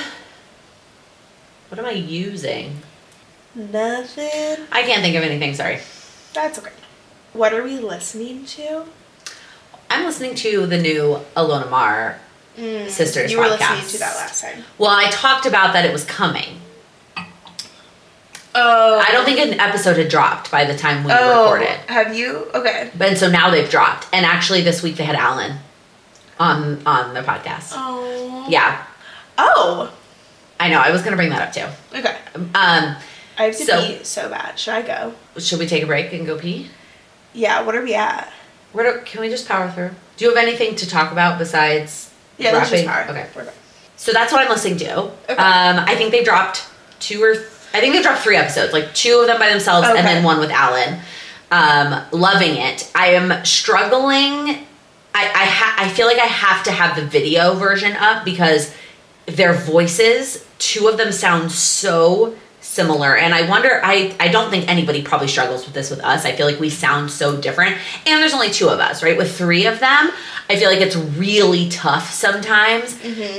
I using? Nothing. I can't think of anything, sorry. That's okay. What are we listening to? I'm listening to the new Alona Mar Sisters You were podcast. listening to that last time. Well, I talked about that it was coming. Oh. I don't think an episode had dropped by the time we recorded. Have you? Okay. But so now they've dropped. And actually this week they had Alan on the podcast. Oh. Yeah. Oh. I know. I was going to bring that up too. Okay. I have to pee so bad. Should I go? Should we take a break and go pee? Yeah. What are we at? Can we just power through? Do you have anything to talk about besides Yeah, let's just rapping? power. Okay. So that's what I'm listening to. Okay. I think they dropped 3 episodes, like 2 of them by themselves and then 1 with Alan. Loving it. I am struggling. I feel like I have to have the video version up because their voices, 2 of them sound so similar, and I wonder, I don't think anybody probably struggles with this with us. I feel like we sound so different, and there's only 2 of us, right? With 3 of them, I feel like it's really tough sometimes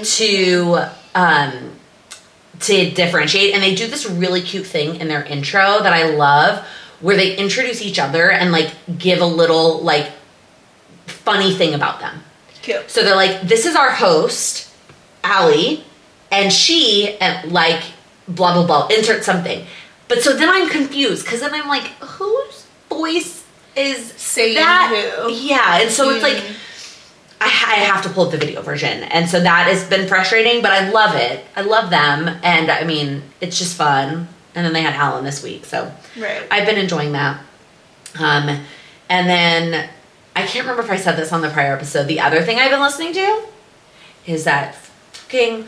to differentiate, and they do this really cute thing in their intro that I love, where they introduce each other and like give a little like funny thing about them. Cute. So they're like, this is our host, Allie, and she, like, blah, blah, blah, insert something. But so then I'm confused, because then I'm like, whose voice is saying that? who? Yeah, and so it's like, I have to pull up the video version. And so that has been frustrating, but I love it. I love them, and I mean, it's just fun. And then they had Alan this week, so right. I've been enjoying that. And then, I can't remember if I said this on the prior episode, the other thing I've been listening to is that fucking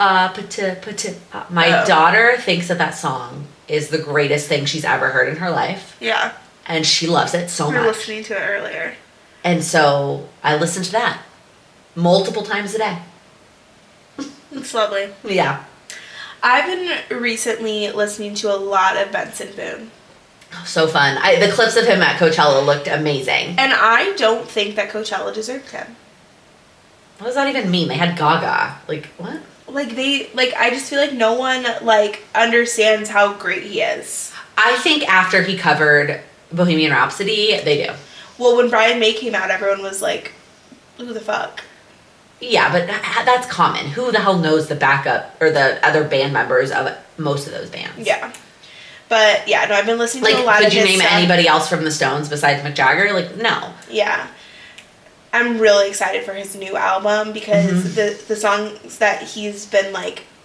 my daughter thinks that song is the greatest thing she's ever heard in her life. Yeah. And she loves it so much. We were listening to it earlier. And so I listen to that multiple times a day. It's lovely. Yeah. I've been recently listening to a lot of Benson Boone. So fun. The clips of him at Coachella looked amazing. And I don't think that Coachella deserved him. What does that even mean? They had Gaga. Like, what? I just feel like no one, understands how great he is. I think after he covered Bohemian Rhapsody, they do. Well, when Brian May came out, everyone was like, who the fuck? Yeah, but that's common. Who the hell knows the backup or the other band members of most of those bands? Yeah. But, yeah, no, I've been listening to a lot of his Could you name stuff. anybody else from the Stones besides Mick Jagger? Like, no. Yeah. I'm really excited for his new album because the songs that he's been,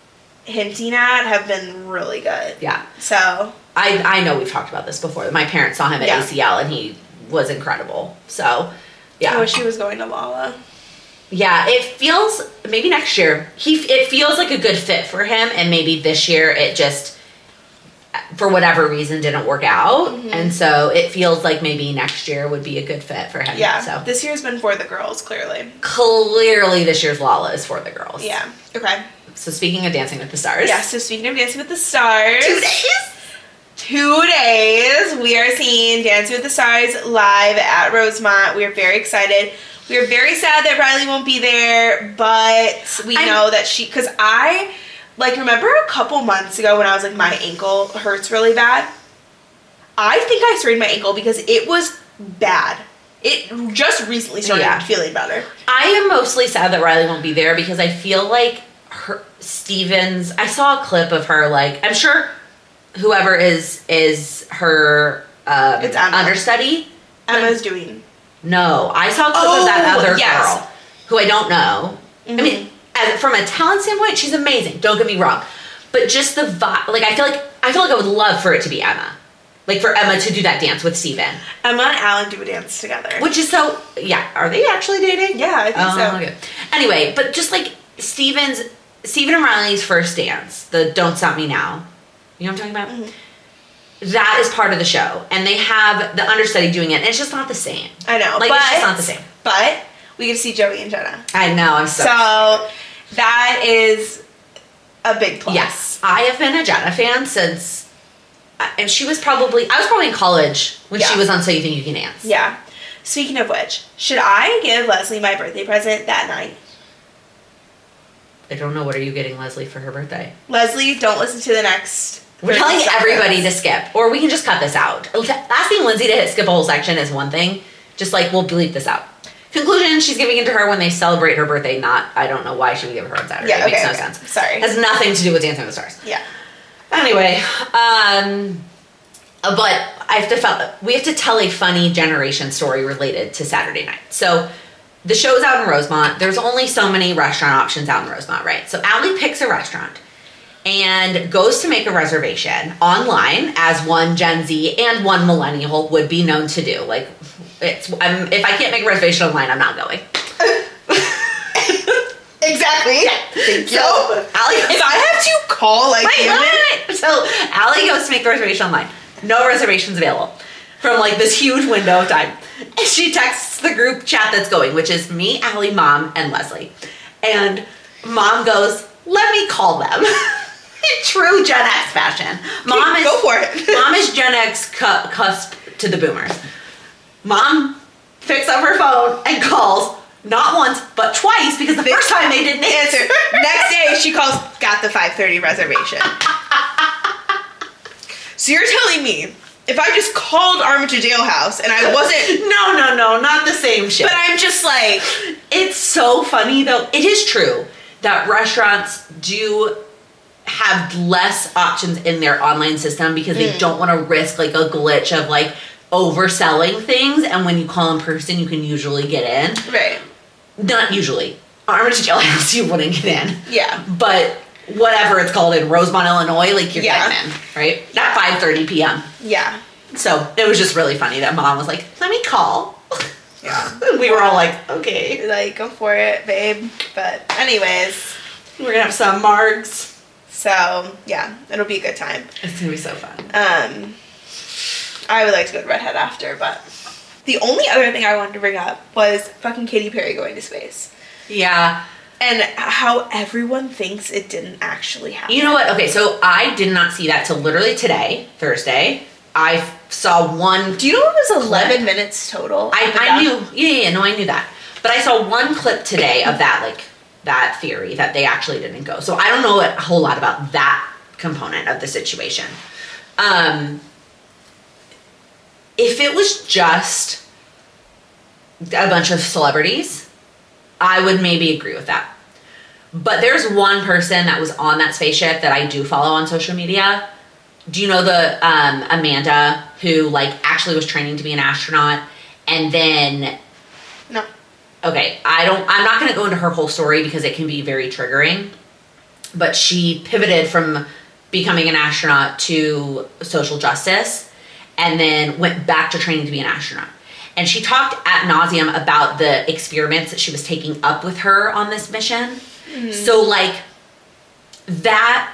hinting at have been really good. Yeah. So I know we've talked about this before. My parents saw him at ACL and he was incredible. So, yeah. I wish he was going to Lala. Yeah, it feels, maybe next year, it feels like a good fit for him, and maybe this year it just, for whatever reason, didn't work out. Mm-hmm. And so it feels like maybe next year would be a good fit for him. Yeah, so. This year's been for the girls, clearly. Clearly this year's Lala is for the girls. Yeah, okay. So speaking of Dancing with the Stars. Yeah, so speaking of Dancing with the Stars. 2 days? 2 days. We are seeing Dancing with the Stars live at Rosemont. We are very excited. We are very sad that Riley won't be there, but we know that because I, remember a couple months ago when I was my ankle hurts really bad? I think I sprained my ankle because it was bad. It just recently started feeling better. I am mostly sad that Riley won't be there because I feel like Stevens, I saw a clip of her, I'm sure whoever is her it's Emma. Understudy. Emma's doing. No, I saw a clip of that other girl who I don't know. Mm-hmm. I mean, from a talent standpoint, she's amazing. Don't get me wrong, but just the vibe. I feel like I would love for it to be Emma, for Emma to do that dance with Steven. Emma and Alan do a dance together, which is so. Yeah, are they actually dating? Yeah, I think so. Okay. Anyway, but just Steven and Riley's first dance, the "Don't Stop Me Now," you know what I'm talking about? Mm-hmm. That is part of the show, and they have the understudy doing it, and it's just not the same. I know, but it's just not the same. But we get to see Joey and Jenna. I know, I'm so that is a big plus. Yes, I have been a Jenna fan since, and I was probably in college when she was on So You Think You Can Dance. Yeah. Speaking of which, should I give Leslie my birthday present that night? I don't know. What are you getting Leslie for her birthday? Leslie, don't listen to the next. We're telling everybody to skip, or we can just cut this out. Asking Lindsay to skip a whole section is one thing. Just we'll bleep this out. Conclusion, she's giving it to her when they celebrate her birthday, I don't know why she would give it her on Saturday. Yeah, it makes no sense. Sorry. It has nothing to do with Dancing with the Stars. Yeah. Anyway, but we have to tell a funny generation story related to Saturday night. So the show's out in Rosemont. There's only so many restaurant options out in Rosemont, right? So Allie picks a restaurant and goes to make a reservation online, as one Gen Z and one millennial would be known to do. If I can't make a reservation online, I'm not going. Exactly. Yeah. Thank you. So, Allie, if I have to call wait. So Allie goes to make the reservation online. No reservations available from this huge window of time. And she texts the group chat that's going, which is me, Allie, Mom, and Leslie. And Mom goes, "Let me call them." In true Gen X fashion. Go for it. Mom is Gen X cusp to the boomers. Mom picks up her phone and calls, not once, but twice, because the first time they didn't answer. Next day, she calls, got the 5:30 reservation. So you're telling me, if I just called Armitage Ale House and I wasn't... No, not the same shit. But I'm just It's so funny, though. It is true that restaurants do have less options in their online system because they don't want to risk a glitch of overselling things, and when you call in person you can usually get in. Right. Not usually. Armitage Ale House you wouldn't get in. Yeah. But whatever it's called in Rosemont, Illinois, you're getting in, right? At 5:30 p.m. Yeah. So it was just really funny that Mom was like, "Let me call." Yeah. We were all okay. Go for it, babe. But anyways. We're gonna have some margs. So, yeah, it'll be a good time. It's gonna be so fun. I would like to go to Redhead after, but the only other thing I wanted to bring up was fucking Katy Perry going to space. Yeah. And how everyone thinks it didn't actually happen. You know what? Okay, so I did not see that till literally today, Thursday. I saw one. Do you know it was 11 minutes total? I knew. Yeah, no, I knew that. But I saw one clip today of that, that theory that they actually didn't go. So I don't know a whole lot about that component of the situation. If it was just a bunch of celebrities, I would maybe agree with that. But there's one person that was on that spaceship that I do follow on social media. Do you know the Amanda who actually was training to be an astronaut and then... No. Okay, I'm not going to go into her whole story because it can be very triggering. but she pivoted from becoming an astronaut to social justice and then went back to training to be an astronaut. And she talked ad nauseum about the experiments that she was taking up with her on this mission. Mm-hmm. So, like, that,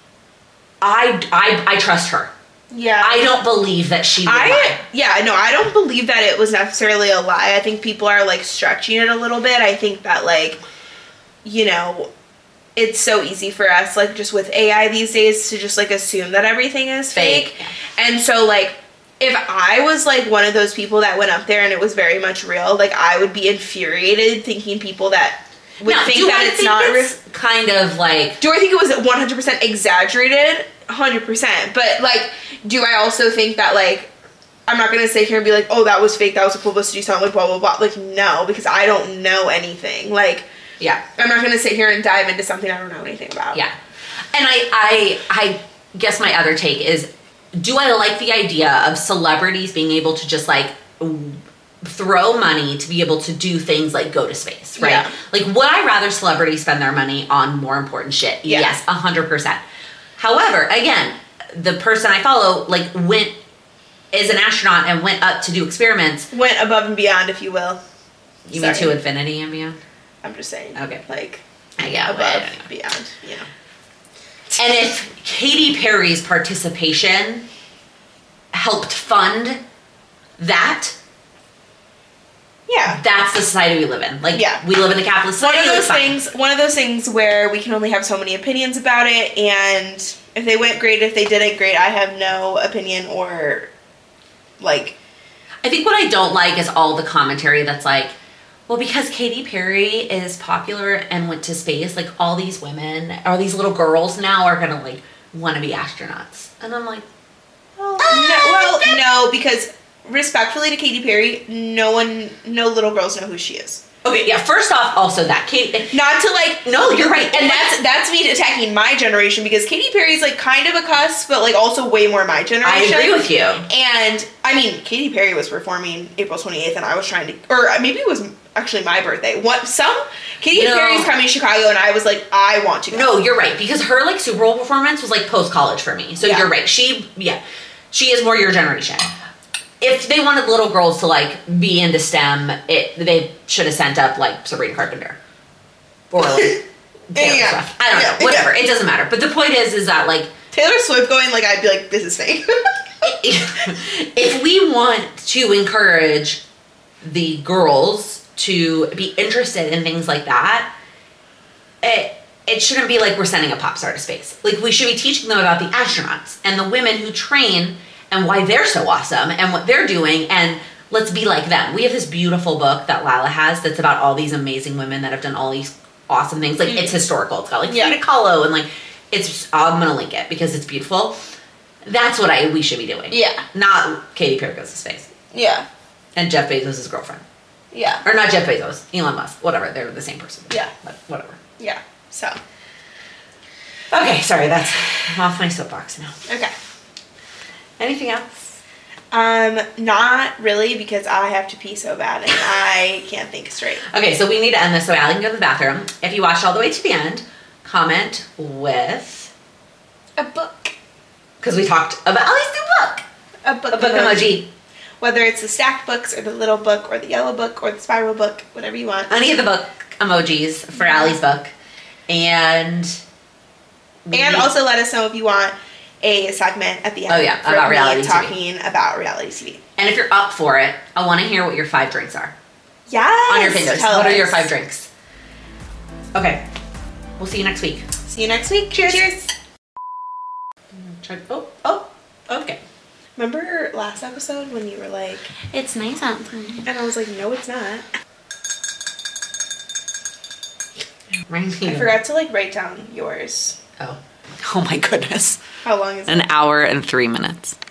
I trust her. Yeah. I don't believe that she would lie. Yeah, no, I don't believe that it was necessarily a lie. I think people are, like, stretching it a little bit. I think that, like, you know, it's so easy for us, like, just with AI these days to just, like, assume that everything is fake. Yeah. And so, like, if I was, like, one of those people that went up there and it was very much real, like, I would be infuriated thinking people that would think that it's not real. Kind of, like... Do I think it was 100% exaggerated? 100%. But, like, do I also think that, like, I'm not going to sit here and be like, oh, that was fake, that was a publicity stunt, like, blah, blah, blah. Like, no, because I don't know anything. Like, yeah. I'm not going to sit here and dive into something I don't know anything about. Yeah. And I guess my other take is, do I like the idea of celebrities being able to just, like, throw money to be able to do things like go to space, right? Yeah. Like, would I rather celebrities spend their money on more important shit? Yeah. Yes, 100%. However, again, the person I follow, like, is an astronaut and went up to do experiments. Went above and beyond, if you will. You mean to infinity and beyond? I'm just saying. Okay. Like, yeah, above, beyond, you know. And if Katy Perry's participation helped fund that, yeah, that's the society we live in. Like, yeah, we live in a capitalist society. One of those things where we can only have so many opinions about it, and if they went great, if they didn't great, I have no opinion or, like... I think what I don't like is all the commentary that's like, well, because Katy Perry is popular and went to space, like, all these women, or these little girls now are gonna, like, want to be astronauts. And I'm like, no, because respectfully to Katy Perry, no little girls know who she is. Okay, yeah, first off, also that Katy... Not to, like... No, you're right. And that's me attacking my generation, because Katy Perry's, like, kind of a cuss, but, like, also way more my generation. I agree with you. And, I mean, Katy Perry was performing April 28th, and I was trying to... Or maybe it was actually my birthday. Katy Perry's coming to Chicago, and I was like, I want to go. No, you're right, because her, like, Super Bowl performance was, like, post-college for me. So you're right. She is more your generation. If they wanted little girls to, like, be into STEM, they should have sent up, like, Sabrina Carpenter. Or, like, Taylor Swift. I don't know. Whatever. It doesn't matter. But the point is that, like... Taylor Swift going, like, I'd be like, this is fake. If we want to encourage the girls to be interested in things like that, it shouldn't be like we're sending a pop star to space. Like, we should be teaching them about the astronauts and the women who train and why they're so awesome and what they're doing, and let's be like them. We have this beautiful book that Lala has that's about all these amazing women that have done all these awesome things. Like, it's historical. It's got, like, Frida Kahlo, and, like, I'm going to link it because it's beautiful. That's what we should be doing. Yeah. Not Katy Perry goes to space. Yeah. And Jeff Bezos' girlfriend. Yeah. Or not Jeff Bezos, Elon Musk. Whatever. They're the same person. Yeah. But whatever. Yeah. So. Okay, sorry. I'm off my soapbox now. Okay. Anything else? Not really, because I have to pee so bad and I can't think straight. Okay, so we need to end this so Allie can go to the bathroom. If you watched all the way to the end, comment with... a book. Because we talked about Allie's new book. A book emoji. Whether it's the stacked books or the little book or the yellow book or the spiral book, whatever you want. Any of the book emojis for Allie's book. And also let us know if you want a segment at the end. Oh, yeah, about reality TV. Talking about reality TV. And if you're up for it, I want to hear what your 5 drinks are. Yes. On your fingers. What are your 5 drinks? Okay. We'll see you next week. See you next week. Cheers. Okay. Remember last episode when you were like, it's nice outside. And I was like, no, it's not. I forgot to, like, write down yours. Oh my goodness. How long is it? 1 hour and 3 minutes.